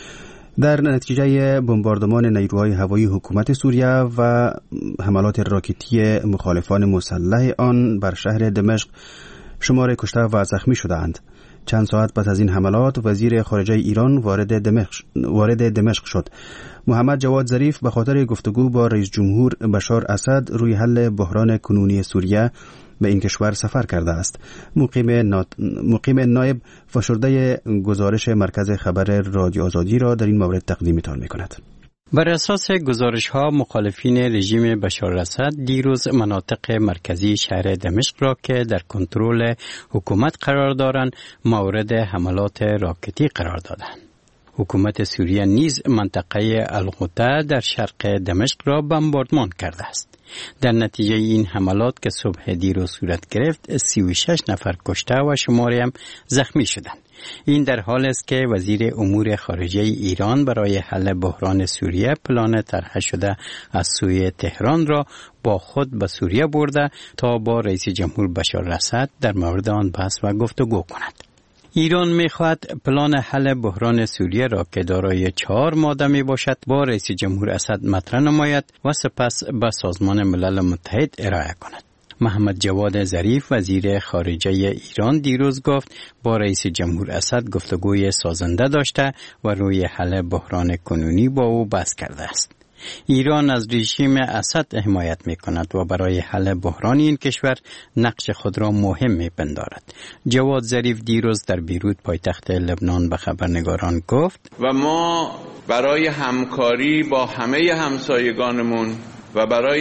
در نتیجه بمباردمان نیروهای هوایی حکومت سوریه و حملات راکتی مخالفان مسلح آن بر شهر دمشق شمار کشته و زخمی شدند. چند ساعت پس از این حملات وزیر خارجه ایران وارد دمشق وارد دمشق شد. محمد جواد ظریف به خاطر گفتگو با رئیس جمهور بشار اسد روی حل بحران کنونی سوریه به این کشور سفر کرده است. مقیم, نات... مقیم نایب فشرده گزارش مرکز خبر رادیو آزادی را در این مورد تقدیمتان می‌کند. بر اساس گزارش ها مخالفین رژیم بشار اسد دیروز مناطق مرکزی شهر دمشق را که در کنترل حکومت قرار دارند مورد حملات راکتی قرار دادند. حکومت سوریه نیز منطقه الغوطه در شرق دمشق را بمباردمان کرده است. در نتیجه این حملات که صبح دیروز صورت گرفت سی و شش نفر کشته و شماری هم زخمی شدند. این در حال است که وزیر امور خارجه ایران برای حل بحران سوریه پلان طرح شده از سوی تهران را با خود به سوریه برده تا با رئیس جمهور بشار اسد در مورد آن بحث و گفتگو کند. ایران می‌خواهد پلان حل بحران سوریه را که دارای چهار ماده می باشد با رئیس جمهور اسد مطرح نماید و سپس به سازمان ملل متحد ارائه کند. محمد جواد ظریف وزیر خارجه ایران دیروز گفت با رئیس جمهور اسد گفتگوی سازنده داشته و روی حل بحران کنونی با او بحث کرده است. ایران از رژیم اسد حمایت می کند و برای حل بحران این کشور نقش خود را مهم می پندارد. جواد ظریف دیروز در بیروت پایتخت لبنان به خبرنگاران گفت و ما برای همکاری با همه همسایگانمون و برای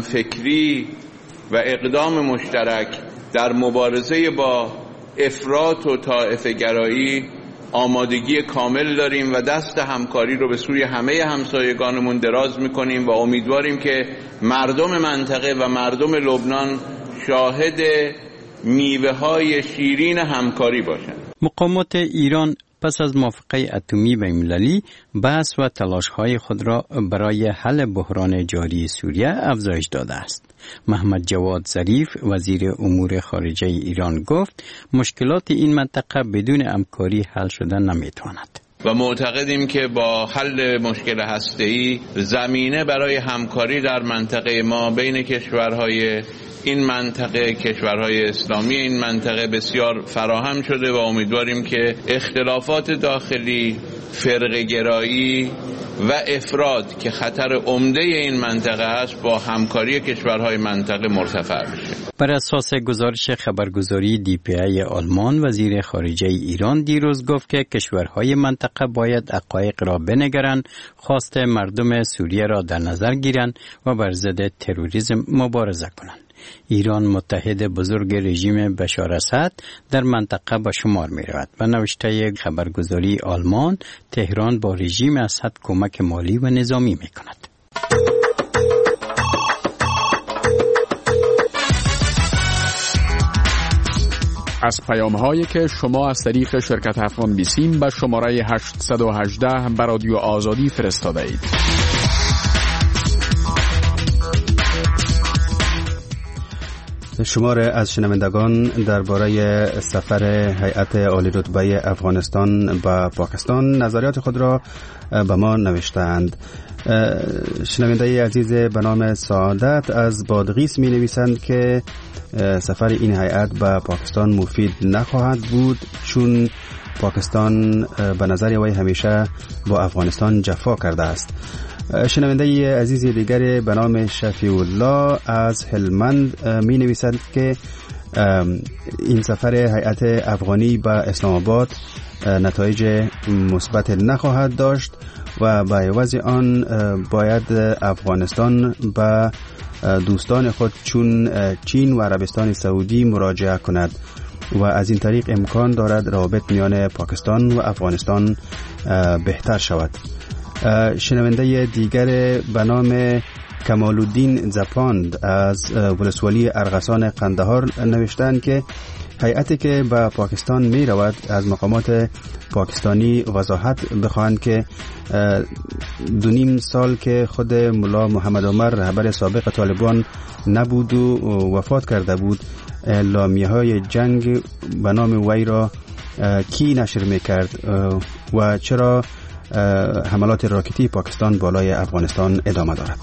همفکری و اقدام مشترک در مبارزه با افراط و طائفه گرایی آمادگی کامل داریم و دست همکاری رو به سوی همه همسایگانمون دراز میکنیم و امیدواریم که مردم منطقه و مردم لبنان شاهد میوه های شیرین همکاری باشند. مقامات ایران پس از موافقه اتمی بین‌المللی بحث و تلاش‌های خود را برای حل بحران جاری سوریه افزایش داده است. محمد جواد ظریف وزیر امور خارجه ایران گفت مشکلات این منطقه بدون همکاری حل شدن نمی‌تواند. و معتقدیم که با حل مشکل هسته‌ای زمینه برای همکاری در منطقه ما بین کشورهای این منطقه، کشورهای اسلامی این منطقه بسیار فراهم شده و امیدواریم که اختلافات داخلی، فرقه‌گرایی و افراد که خطر عمده این منطقه است با همکاری کشورهای منطقه مرتفع بشه. بر اساس گزارش خبرگزاری دی پی ای آلمان، وزیر خارجه ایران دیروز گفت که کشورهای منطقه باید حقایق را بنگرند، خواست مردم سوریه را در نظر گیرند و بر ضد تروریسم مبارزه کنند. ایران متحد بزرگ رژیم بشار اسد در منطقه به شمار می رود و نوشته خبرگزاری آلمان تهران با رژیم اسد کمک مالی و نظامی می کند. از پیام‌هایی که شما از طریق شرکت افغان بیسیم به شماره هشتصد و هجده به رادیو آزادی فرستاده اید. شمار از شنوندگان درباره سفر هیئت عالی رتبه افغانستان به پاکستان نظریات خود را به ما نوشتند. شنونده عزیز به نام سعادت از بادغیس می نویسند که سفر این هیئت به پاکستان مفید نخواهد بود، چون پاکستان به نظر وی همیشه با افغانستان جفا کرده است. شنونده عزیز دیگر به نام شفیع الله از هلمند می نویسند که این سفر هیئت افغانی به اسلام آباد نتایج مثبت نخواهد داشت و به عوض آن باید افغانستان به دوستان خود چون چین و عربستان سعودی مراجعه کند و از این طریق امکان دارد روابط میان پاکستان و افغانستان بهتر شود. شنونده دیگر به نام کمال الدین زپاند از ولسوالی ارغسان قندهار نوشتند که هیئتی که به پاکستان می رود از مقامات پاکستانی وضاحت بخواهند که دو نیم سال که خود ملا محمد عمر رهبر سابق طالبان نبود و وفات کرده بود، اعلامیه های جنگ به نام وی را کی نشر می کرد و چرا حملات راکتی پاکستان بالای افغانستان ادامه دارد.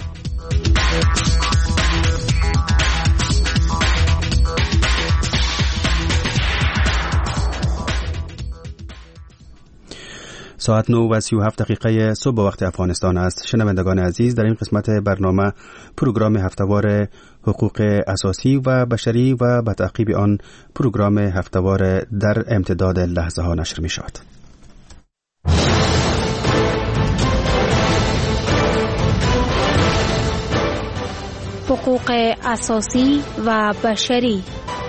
ساعت نه و سی و هفت دقیقه صبح وقت افغانستان است. شنوندگان عزیز، در این قسمت برنامه پروگرام هفتهوار حقوق اساسی و بشری و به تعقیب آن پروگرام هفتهوار در امتداد لحظه ها نشر می شود. حقوق اساسی و بشری.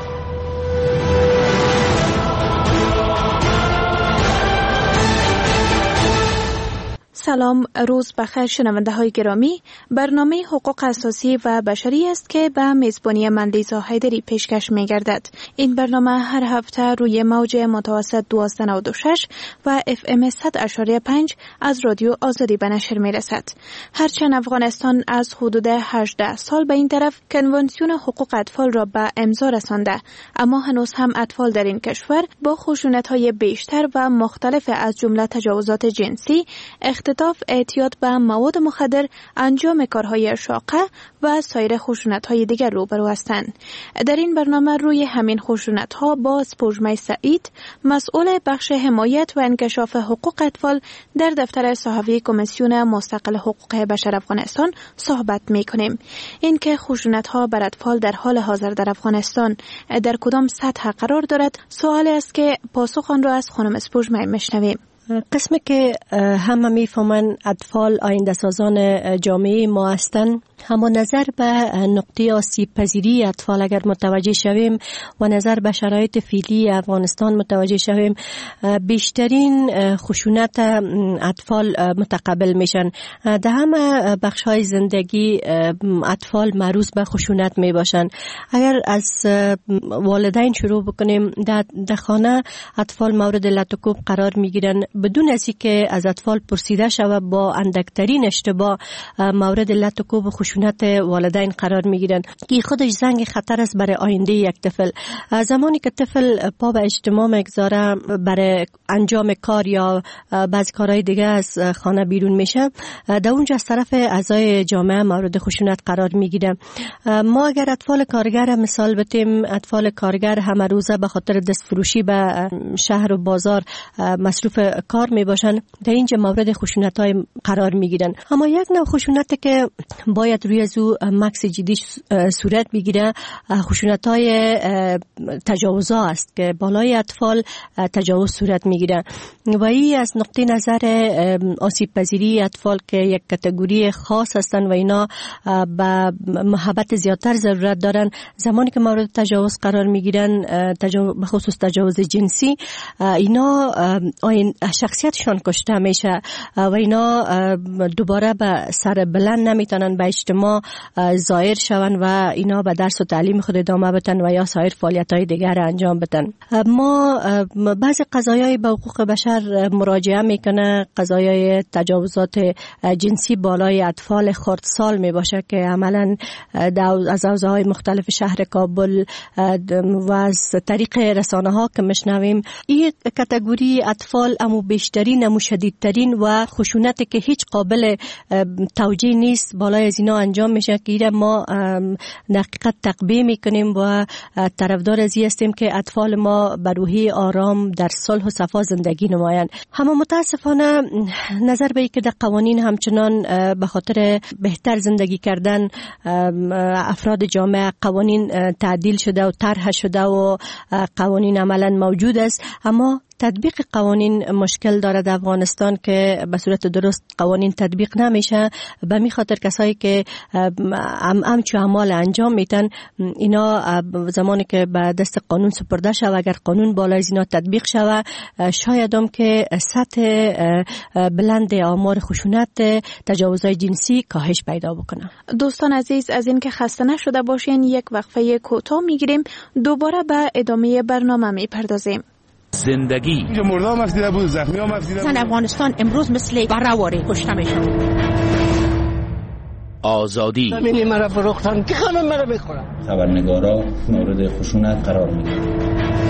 سلام، روز بخیر شنونده های گرامی. برنامه حقوق اساسی و بشری است که به میزبانی من لیزا حیدری پیشکش می گردد. این برنامه هر هفته روی موج متوسط دویست و نود و شش و اف ام صد اشاری پنج از رادیو آزادی به نشر می رسد. هرچند افغانستان از حدود هجده سال به این طرف کنوانسیون حقوق اطفال را به امضا رسانده، اما هنوز هم اطفال در این کشور با خشونت های بیشتر و مختلف از جمله تجاوزات جنسی، اختطاف، اعتیاد به مواد مخدر، انجام کارهای شاقه و سایر خشونت‌های دیگر روبرو هستند. در این برنامه روی همین خشونت‌ها با سپوږمۍ سعید، مسئول بخش حمایت و انکشاف حقوق اطفال در دفتر صحافی کمیسیون مستقل حقوق بشر افغانستان صحبت می‌کنیم. این که خشونت‌ها بر اطفال در حال حاضر در افغانستان در کدام سطح قرار دارد، سوالی است که پاسخ آن را از خانم سپوږمۍ میشنویم. قسمی که همه میفهمن اطفال آینده سازان جامعه ما هستند، اما نظر به نقطه آسیب پذیری اطفال اگر متوجه شویم و نظر به شرایط فعلی افغانستان متوجه شویم، بیشترین خشونت اطفال متقبل میشن. در همه بخش های زندگی اطفال معروض به خشونت می باشن. اگر از والدین شروع بکنیم، در خانه اطفال مورد لطکوب قرار می گیرن بدون از اینکه از اطفال پرسیده شود، با اندکترین اشتباه مورد لطکوب و خشونت والدین قرار می گیرن که خودش زنگ خطر است برای آینده یک طفل. زمانی که طفل پا به اجتماع میگذاره برای انجام کار یا بعضی کارهای دیگه از خانه بیرون میشه، در اونجا از طرف اعضای جامعه مورد خشونت قرار میگیره. ما اگر اطفال کارگر مثال بتیم، اطفال کارگر همه روزه به خاطر دست فروشی به شهر و بازار مصروف کار میباشن، در اینجا مورد خشونت های قرار میگیرن. اما یک نوع خشونت که باید روی زو مکس جدی صورت بگیره، خشونت های تجاوزها است که بالای اطفال تجاوز صورت میگیره و این از نقطه نظر آسیب پذیری اطفال که یک کاتگوری خاص هستن و اینا به محبت زیادتر ضرورت دارن، زمانی که مورد تجاوز قرار میگیرن، به خصوص تجاوز جنسی، اینا شخصیتشان کشته میشه و اینا دوباره به سر بلند نمیتونن به اجتماع ظاهر شون و اینا به درس و تعلیم خود ادامه بدن و یا سایر فعالیت‌های دیگر را انجام بدن. ما بعضی قضایای به حقوق بشر مراجعه میکنه، قضایای تجاوزات جنسی بالای اطفال خردسال می باشه که عملا از حوزه‌های مختلف شهر کابل و از طریق رسانه ها که میشنویم، این کاتگوری اطفال امو بیشترین امو شدیدترین و خشونتی که هیچ قابل توجیه نیست بالای از اینا انجام میشه که ما دقیقاً تقبیه میکنیم و طرفدار از این هستیم که اطفال ما به روحی آرام در صلح و صفا زندگی نمایند. اما متاسفانه نظر به اینکه در قوانین همچنان به خاطر بهتر زندگی کردن افراد جامعه قوانین تعدیل شده و طرح شده و قوانین عملا موجود است، اما تطبیق قوانین مشکل داره در افغانستان که به صورت درست قوانین تطبیق نمیشه. به می خاطر کسایی که همچو اعمال انجام میتن، اینا زمانی که به دست قانون سپرده شود، اگر قانون بالای اینا تطبیق شود، شاید هم که سطح بلند آمار خشونت تجاوزهای جنسی کاهش پیدا بکنه. دوستان عزیز، از این که خسته نشده باشین یک وقفه کوتاه میگیریم، دوباره به ادامه برنامه میپردازیم. زندگی مردم مفسیده بود، زخمی ها مفسیده بود. افغانستان امروز مثل برآوری کشته میشن. آزادی ببینی مرا فروختن که خانم مرا بخورن. خبرنگارا مورد خشونت قرار میگیرن.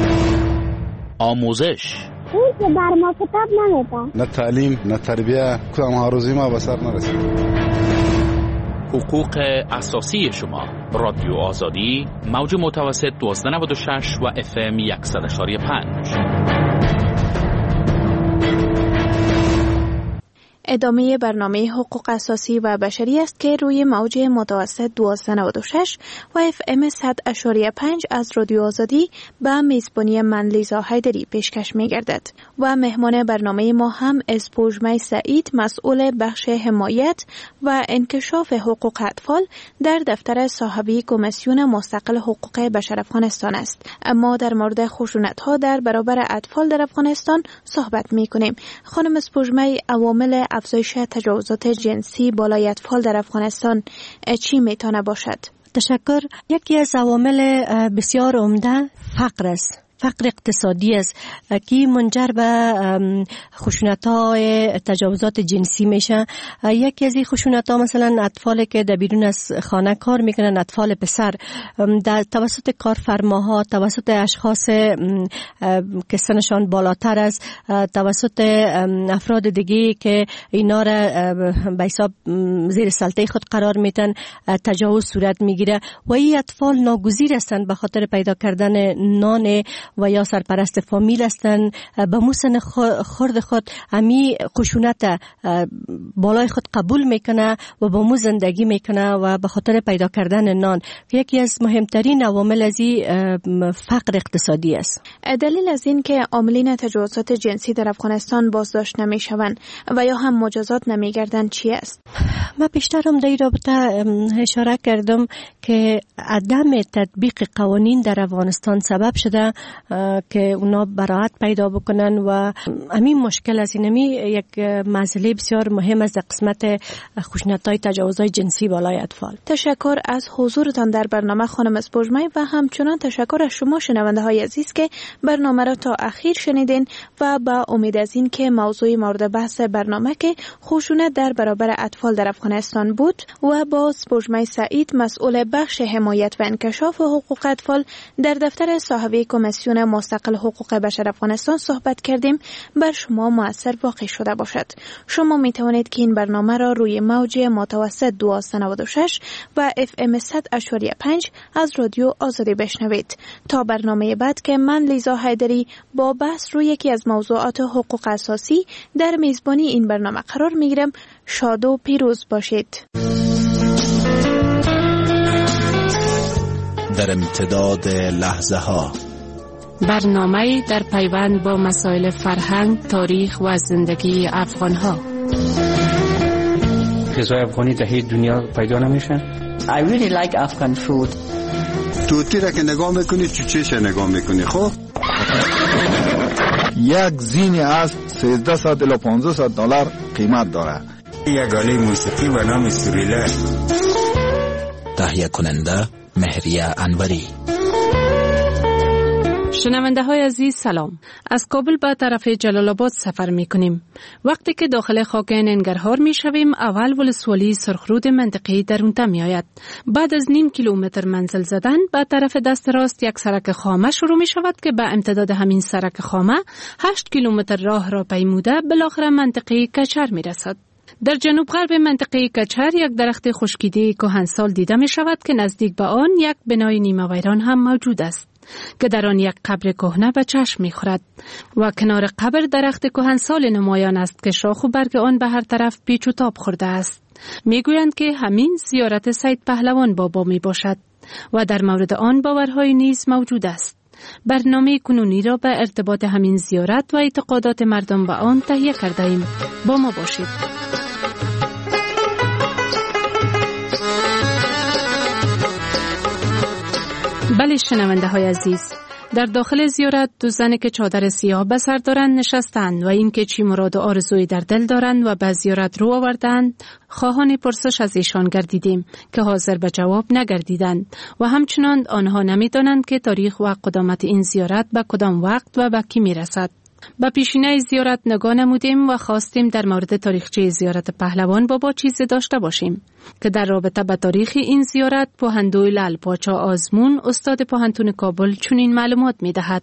آموزش اون که بر ما کتاب نمیده. نه تعلیم نه تربیه، کدام هاروزی ما به سر نرسید. حقوق اساسی شما. رادیو آزادی، موج متوسط دوازده نود و شش و اف ام صد و پنج. ادامه برنامه حقوق اساسی و بشری است که روی موج متوسط دوازده نود و شش و اف ام صد و پنج از رادیو آزادی به میزبانی من لیزا حیدری پیشکش می گردد و مهمان برنامه ما هم اسپوژمه سعید، مسئول بخش حمایت و انکشاف حقوق اطفال در دفتر صاحبی کمیسیون مستقل حقوق بشر افغانستان است. اما در مورد خشونت ها در برابر اطفال در افغانستان صحبت می کنیم. خانم اسپوژمه، عوامل افزایش تجاوزات جنسی بالای اطفال در افغانستان چی میتونه باشد؟ تشکر. یکی از عوامل بسیار عمده فقر است. فقر اقتصادی است که منجر به خشونت‌های تجاوزات جنسی میشه. یکی از این خشونت‌ها مثلا اطفالی که در بیرون از خانه کار میکنن، اطفال پسر، در توسط کارفرماها، توسط اشخاص که سنشان بالاتر است، توسط افراد دیگه که اینا را به حساب زیر سلطه خود قرار میدن، تجاوز صورت میگیره و این اطفال ناگزیر هستند به خاطر پیدا کردن نان و یا سرپرست فامیل هستند، به موسن خرد خود امی خشونت بالای خود قبول میکنه و با مو زندگی میکنه و به خاطر پیدا کردن نان. یکی از مهمترین عوامل از این فقر اقتصادی است. دلیل از این که عاملین تجاوزات جنسی در افغانستان بازداشت نمیشوند و یا هم مجازات نمیگردند چی است؟ من بیشترم در این رابطه اشاره کردم که عدم تطبیق قوانین در افغانستان سبب شده که اونا براعت پیدا بکنن و همین مشکل از اینمی یک مسئله بسیار مهم از قسمت خشونت‌های تجاوزهای جنسی بالای اطفال. تشکر از حضورتان در برنامه خانم اسپوجمای و همچنان تشکر از شما شنونده های عزیز که برنامه را تا اخیر شنیدین و با امید از این که موضوع مورد بحث برنامه که خشونت در برابر اطفال در افغانستان بود و با اسپوجمای سعید مسئول بخش حمایت و انکشاف حقوق اطفال در دفتر صاحب کمیسیون مستقل حقوق بشر افغانستان صحبت کردیم بر شما مؤثر واقع شده باشد. شما می توانید که این برنامه را روی موج متوسط دویست و نود و شش و اف ام صد و پنج از رادیو آزادی بشنوید. تا برنامه بعد که من لیزا حیدری با بحث روی یکی از موضوعات حقوق اساسی در میزبانی این برنامه قرار می گیرم. شاد و پیروز باشید. در امتداد لحظه ها برنامه در پیوند با مسائل فرهنگ، تاریخ و زندگی افغان ها. غذای افغانی در هیچ دنیا پیدا نمیشن. I really like Afghan food. توتی را که نگاه میکنی چوچهش نگاه میکنی. خب یک زینی از سیزده صد الی پانزده صد دلار قیمت داره. یک آله موسیقی به نام سوریله. تهیه کننده مهریه انوری. شنونده های عزیز سلام. از کابل به طرف جلال آباد سفر می کنیم. وقتی که داخل خاک ننگرهار می شویم اول ولسوالی سرخرود منطقی درونده می آید. بعد از نیم کیلومتر منزل زدن به طرف دست راست یک سرک خامه شروع می شود که به امتداد همین سرک خامه هشت کیلومتر راه را پیموده بالاخره منطقه کچر می رسد. در جنوب غرب منطقه کچر یک درخت خشکیده کهنسال دیده می شود که نزدیک به آن یک بنای نیمه ویران هم موجود است که در آن یک قبر کهنه به چشم می خورد و کنار قبر درخت کهنسال نمایان است که شاخ و برگ آن به هر طرف پیچ و تاب خورده است. می گویند که همین زیارت سید پهلوان بابا می باشد و در مورد آن باورهای نیز موجود است. برنامه کنونی را به ارتباط همین زیارت و اعتقادات مردم به آن تهیه کرده ایم. با ما باشید. بله شنونده های عزیز، در داخل زیارت دو زن که چادر سیاه به سر دارند نشستند و این که چی مراد و آرزوی در دل دارند و به زیارت رو آوردند خواهان پرسش از ایشان گردیدیم که حاضر به جواب نگردیدند و همچنان آنها نمیدانند که تاریخ و قدامت این زیارت به کدام وقت و به کی میرسد. به پیشینه زیارت نگاه نمودیم و خواستیم در مورد تاریخچه زیارت پهلوان بابا چیزی داشته باشیم که در رابطه با تاریخ این زیارت پوهندوی لعل پاچا آزمون استاد پوهنتون کابل چنین معلومات می‌دهد.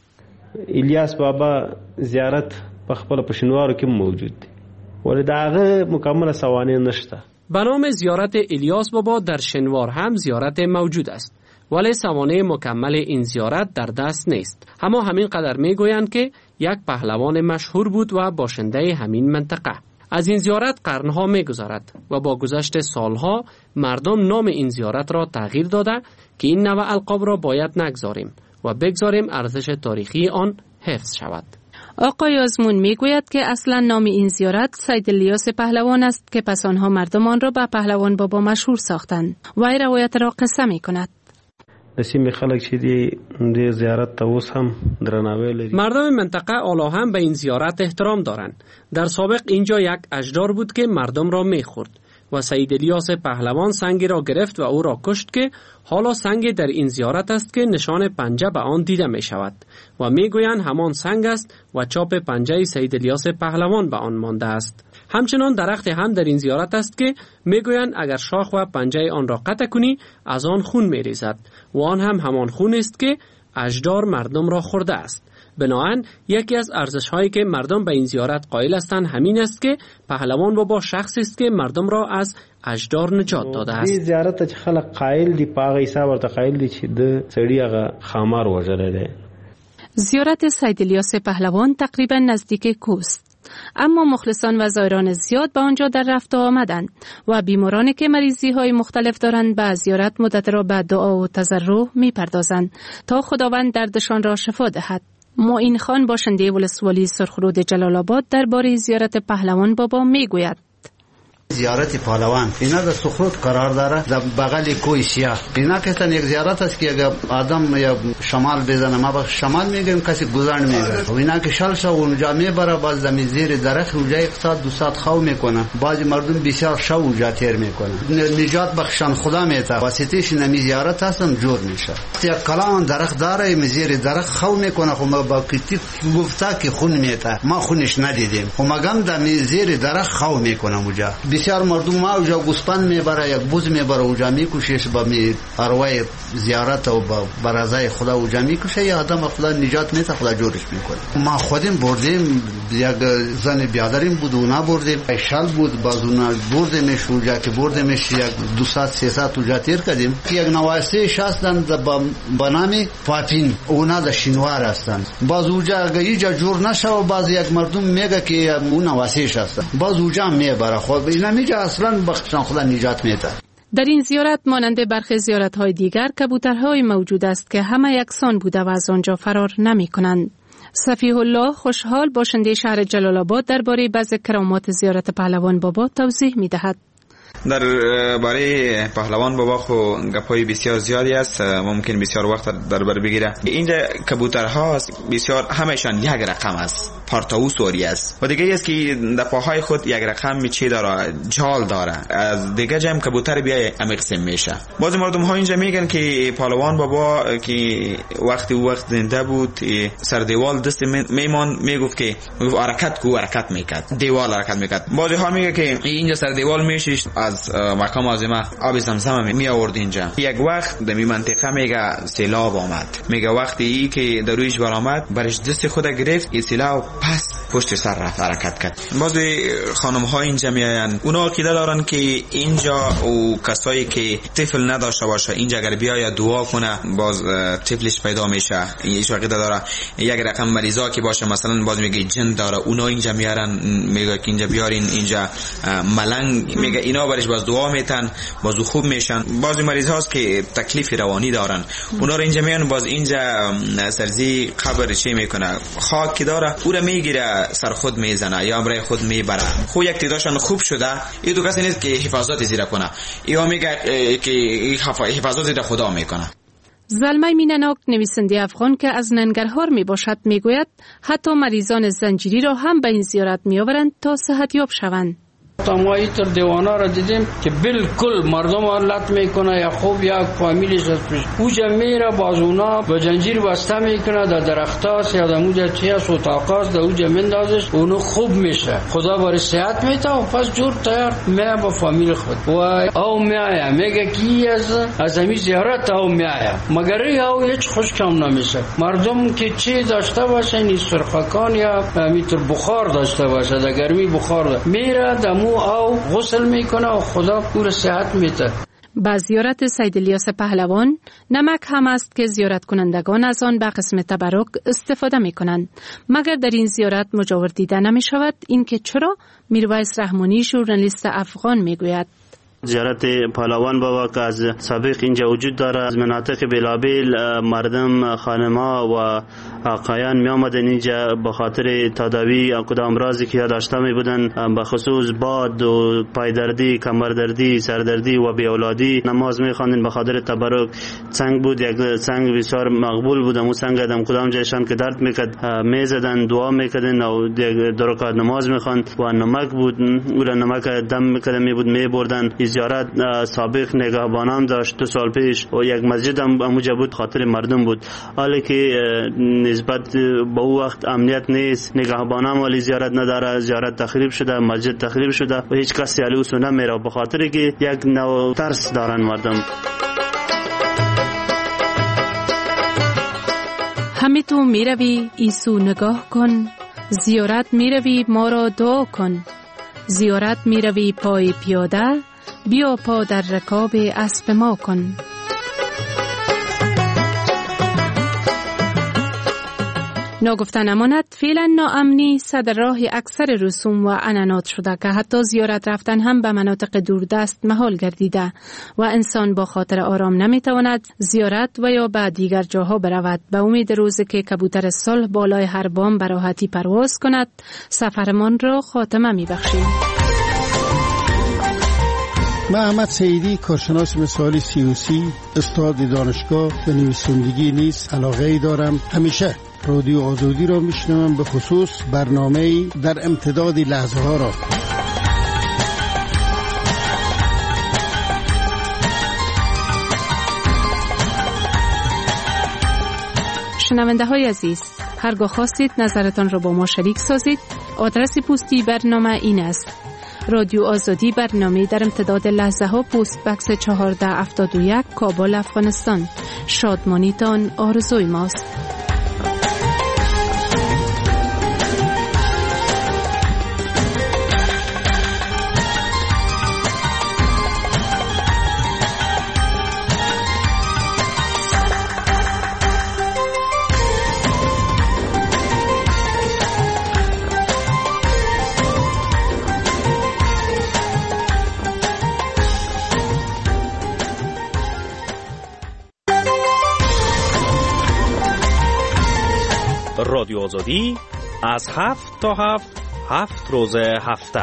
الیاس بابا زیارت په خپل پښنوارو کې موجود دی ولی داغه مکمل سوانح نشته. به نام زیارت الیاس بابا در شنوار هم زیارت موجود است ولی سوانح مکمل این زیارت در دست نیست. اما همین قدر میگویند که یک پهلوان مشهور بود و باشنده همین منطقه. از این زیارت قرنها میگذرد و با گذشت سالها مردم نام این زیارت را تغییر داده که این نوع القاب را باید نگذاریم و بگذاریم ارزش تاریخی آن حفظ شود. آقای آزمون میگوید که اصلا نام این زیارت سید الیاس پهلوان است که پس آنها مردم آن را به پهلوان بابا مشهور ساختند و این روایت را قصه میکند. نسیم خلق چې دی د زیارت ته اوس هم درناوی لري. مردم منطقه حالا هم به این زیارت احترام دارند. در سابق اینجا یک اژدار بود که مردم را میخورد و سید الیاس پهلوان سنگی را گرفت و او را کشت که حالا سنگ در این زیارت است که نشان پنجه به آن دیده می شود و میگویند همان سنگ است و چاپ پنجه سید الیاس پهلوان به آن مانده است. همچنان درخت هم در این زیارت است که میگویند اگر شاخ و پنجه آن را قطع کنی از آن خون میریزد و آن هم همان خون است که اژدار مردم را خورده است. بنابراین یکی از ارزش‌هایی که مردم به این زیارت قائل هستند همین است که پهلوان بابا شخصی است که مردم را از اژدار نجات داده است. این زیارت چې خلک قائل دي پاغه حساب ورته قائل دي چې د سړی هغه خامار وژل دی. زیارت سید الیاس پهلوان تقریبا نزدیک کوست، اما مخلصان و زائران زیاد به آنجا در رفت و آمدند و بیمارانی که مریضی های مختلف دارند به زیارت مدت را به دعا و تضرع می پردازند تا خداوند دردشان را شفا دهد. معین خان باشنده ولسوالی سرخرود جلال آباد درباره زیارت پهلوان بابا می گوید. زیارت پهلوان اینا در سرخرود قرار داره، در بغل کوه سیاه. اینا که تن یک زیارت است که اگر آدم یا شمال بزنه، ما به شمال میگیم، کسی گذر نمیگه. و اینا که شال شو اونجا میبره، باز زمین زیر درخت اونجا یک ساعت دو ساعت خو میکنه. بعضی مردم بسیار شو اونجا تیر میکنه. نجات بخشان خدا میته، واسطهش نمی زیارت هستن جور میشه. یک کلام درخت داره، زیر درخت خو میکنه. خو ما با کتی گفته که خون میته، ما خونش ندیدیم. خو مگم در زیر درخت خو میکنه اونجا. بسیار مردم ما اونجا گوسپند میبره، یک بوز میبره اونجا میکشش، با می اروای زیارت و با برازای خدا اونجا میکشه. یا آدم خدا نجات میده، خدا جورش میکنه. ما خودیم بردیم، یک زن بیادریم بود اونا بردیم، شال بود باز اونا بردیمش اونجا که بردیمش یک دو ساعت سه ساعت اونجا تیر کردیم. یک نواسه شاستن با نام فاتین، اونا در شینوار هستن. باز اونجا اگه اینجا جور نشه و باز یک مردم میگه که اون نواسه شاستن، باز اونجا میبره. خب اینا میگه اصلا بخشان خدا نجات میده. در این زیارت مانند برخی زیارت‌های دیگر کبوترهای موجود است که همه یکسان بوده و از آنجا فرار نمی‌کنند. صفیح الله خوشحال باشنده شهر جلال آباد درباره بعض کرامات زیارت پهلوان بابا توضیح می‌دهد. در باره پهلوان بابا خو گپای بسیار زیادی است، ممکن بسیار وقت در بر بگیره. اینجا کبوترها بسیار همشان یک رقم است، پارتاوس اوری است و دیگه است که در پاهای خود یک رقم میچه داره، جال داره. از دیگه جمع کبوتر بیای امیقسم میشه. بعضی مردم ها اینجا میگن که پهلوان بابا که وقتی وقت زنده بود سر دیوال دست میمان، میگفت که حرکت کو حرکت میکرد، دیوال حرکت میکرد. بعضی ها میگه که اینجا سر دیوال میشیش، از مقام عظیمه آب زمزم می آورد اینجا. یک وقت در می منطقه میگه سیلاب آمد، میگه وقتی ای که در رویش برآمد برش دست خود گرفت، این سیلاب پس پشت سر رفت حرکت کرد. بعضی خانم ها اینجا میاین، اونا عقیده دارن که اینجا و کسایی که طفل نداشته باشه اینجا اگر بیاید دعا کنه باز طفلش پیدا میشه. این عقیده داره. یک رقم مریضا که باشه، مثلا باز میگه جن داره، اونا اینجا میارن، میگه که اینجا بیارین اینجا ملنگ، میگه اینا برش باز دعا میتن، باز خوب میشن. بعضی مریض هاست که تکلیف روانی دارن، اونا رو اینجا میان، باز اینجا سرزی قبر چی میکنه، خاک که داره او رو میگیره سر خود میزنه یا برای خود میبره. خو یک تعدادشان خوب شده، این تو کسی نیست که حفاظت زیر کنه، یا میگه که حفاظت زیر خدا میکنه. زلمه مینناک نویسنده افغان که از ننگرهار می باشد می گوید حتی مریضان زنجیری را هم به این زیارت می آورند تا صحتیاب شوند. ما ایتر دیوانا را دیدیم که بالکل مردم لط میکنه یا خوب یا فامیلیش هستش، اوجا میره باز اونا با جنجیر بسته میکنه، در درختاست یا در موجا چی هست و تاقاست در اوجا مندازش، اونو خوب میشه، خدا باری صحت میته و پس جور تیار میه با فامیل خود و او میایه میگه کی از از همی زیارت او میایه، مگر او هیچ خوش کم نمیشه. مردم که چی داشته باشه، این سرخکان یا میتر بخار داشته باشه، در گرمی بخار داشته میره دمو او غسل میکنه و خدا پور صحت میده. با زیارت سید الیاس پهلوان نمک هم است که زیارت کنندگان از آن به قسم تبرک استفاده میکنند، مگر در این زیارت مجاور دیده نمی شود. این که چرا؟ میرویس رحمانی ژورنالیست افغان میگوید. زیارت پهلوان بابا که از سابق اینجا وجود داره، از مناطق بلابل مردم خانما و آقایان می آمدن اینجا به خاطر تداوی کدام امراضی که داشته می بودن، به خصوص باد و پایدردی، کمردردی، سردردی و بیاولادی نماز می خواندن به خاطر تبرک. سنگ بود، یک سنگ بسیار مقبول بود، اون سنگ دم کدام جایشان که درد میکرد می زدن، دعا میکردن و دو رکعت نماز می خواند و نمک بود، او را نمک دم میکردن می بود می بردن. زیارت سابق نگهبانان داشت، دو سال پیش و یک مسجد هم اونجا بود، خاطر مردم بود. حالی که نسبت به او وقت امنیت نیست، نگهبانان ولی زیارت نداره، زیارت تخریب شده، مسجد تخریب شده و هیچ کسی علی اوسو نمیره به خاطر که یک نوع ترس دارن مردم. همه تو میروی ایسو نگاه کن، زیارت میروی ما را دعا کن، زیارت میروی پای پیاده، بیا پا در رکاب اسب ما کن. ناگفته نماند فعلا ناامنی صدر راه اکثر رسوم و عنعنات شده که حتی زیارت رفتن هم به مناطق دوردست محال گردیده و انسان با خاطر آرام نمیتواند زیارت و یا به دیگر جاها برود. به امید روزی که کبوتر صلح بالای هر بام به راحتی پرواز کند سفرمان را خاتمه میبخشیم. من احمد سعیدی، کارشناس مثالی سیاسی، استاد دانشگاه و نویسندگی نیز علاقه ای دارم. همیشه رادیو آزادی را میشنوم، به خصوص برنامه در امتداد لحظه ها را. شنونده های عزیز، هرگاه خواستید نظرتان را با ما شریک سازید. آدرس پستی برنامه این است: رادیو آزادی، برنامه در امتداد لحظه ها، پست بکس چهارده هفتاد و یک، کابل، افغانستان. شادمانیتان آرزوی ماست. رادیو آزادی از هفت تا هفت هفت روز هفته.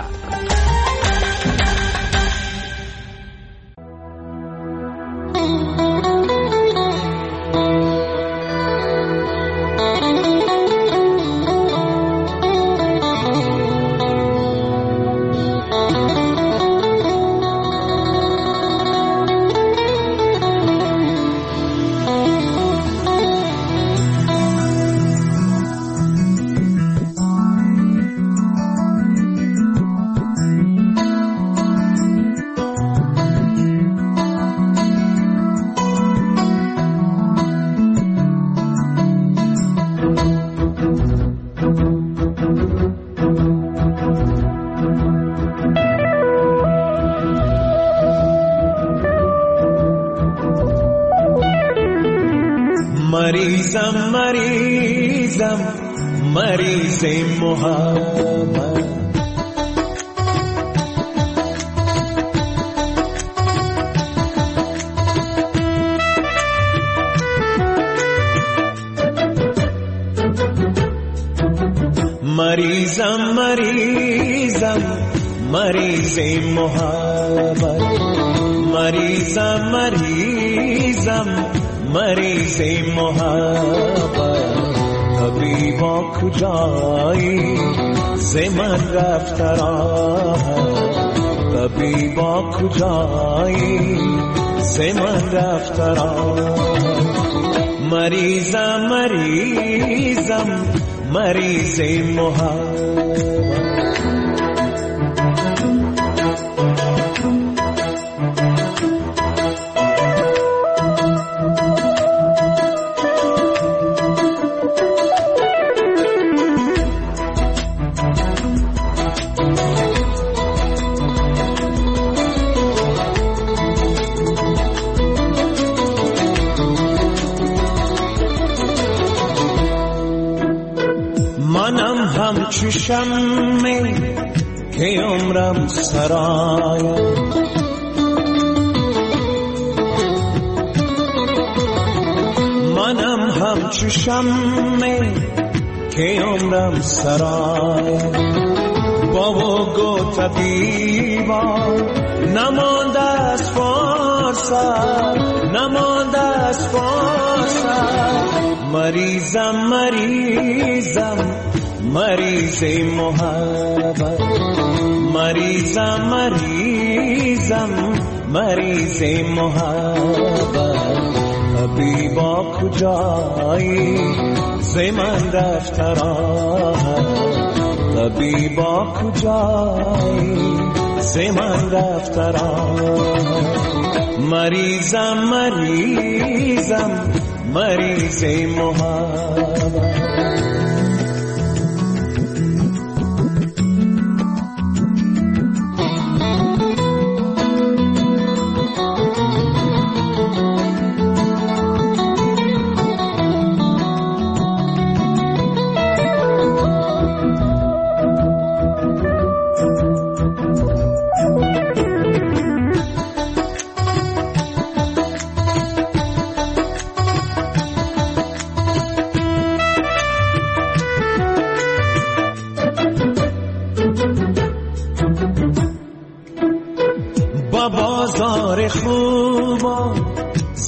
مریضم مریضم مریض محبت، مریضم مریضم مریض محبت، مریضم مریضم مریض محبت. طبیبا کجایی ز من رفت راحت، طبیبا کجایی ز من رفت راحت. مریضم مریضم مریض محبت. همچو شمعی که عمرم سرایم، منم همچو شمعی که عمرم سرایم. بابا گو طبیبا نمانده از فرصت، نمانده از فرصت. مریضم مریضم مریض محبت، مریضم مریضم مریض محبت. طبیبا کجایی ز من رفت راحت، طبیبا کجایی ز من رفت راحت. مریضم مریضم مریض محبت.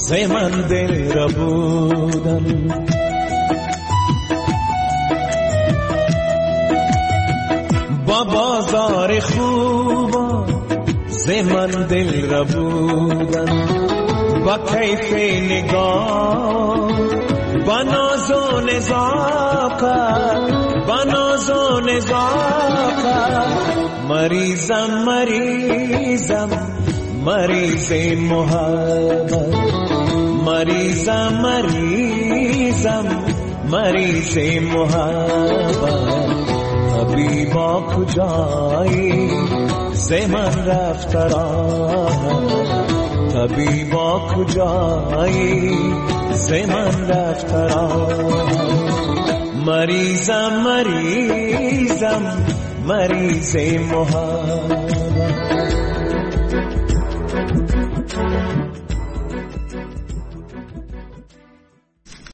ز من دل ربودم. با بازار خوبا ز من دل ربودم، با کیف نگاه، با ناز و نزاکت، با ناز و نزاکت. مریضم مریضم مریض محبت، مریضم مریضم مریض محبت. طبیبا کجایی ز من رفت راه، طبیبا کجایی ز من رفت راه. مریضم مریضم مریض محبت.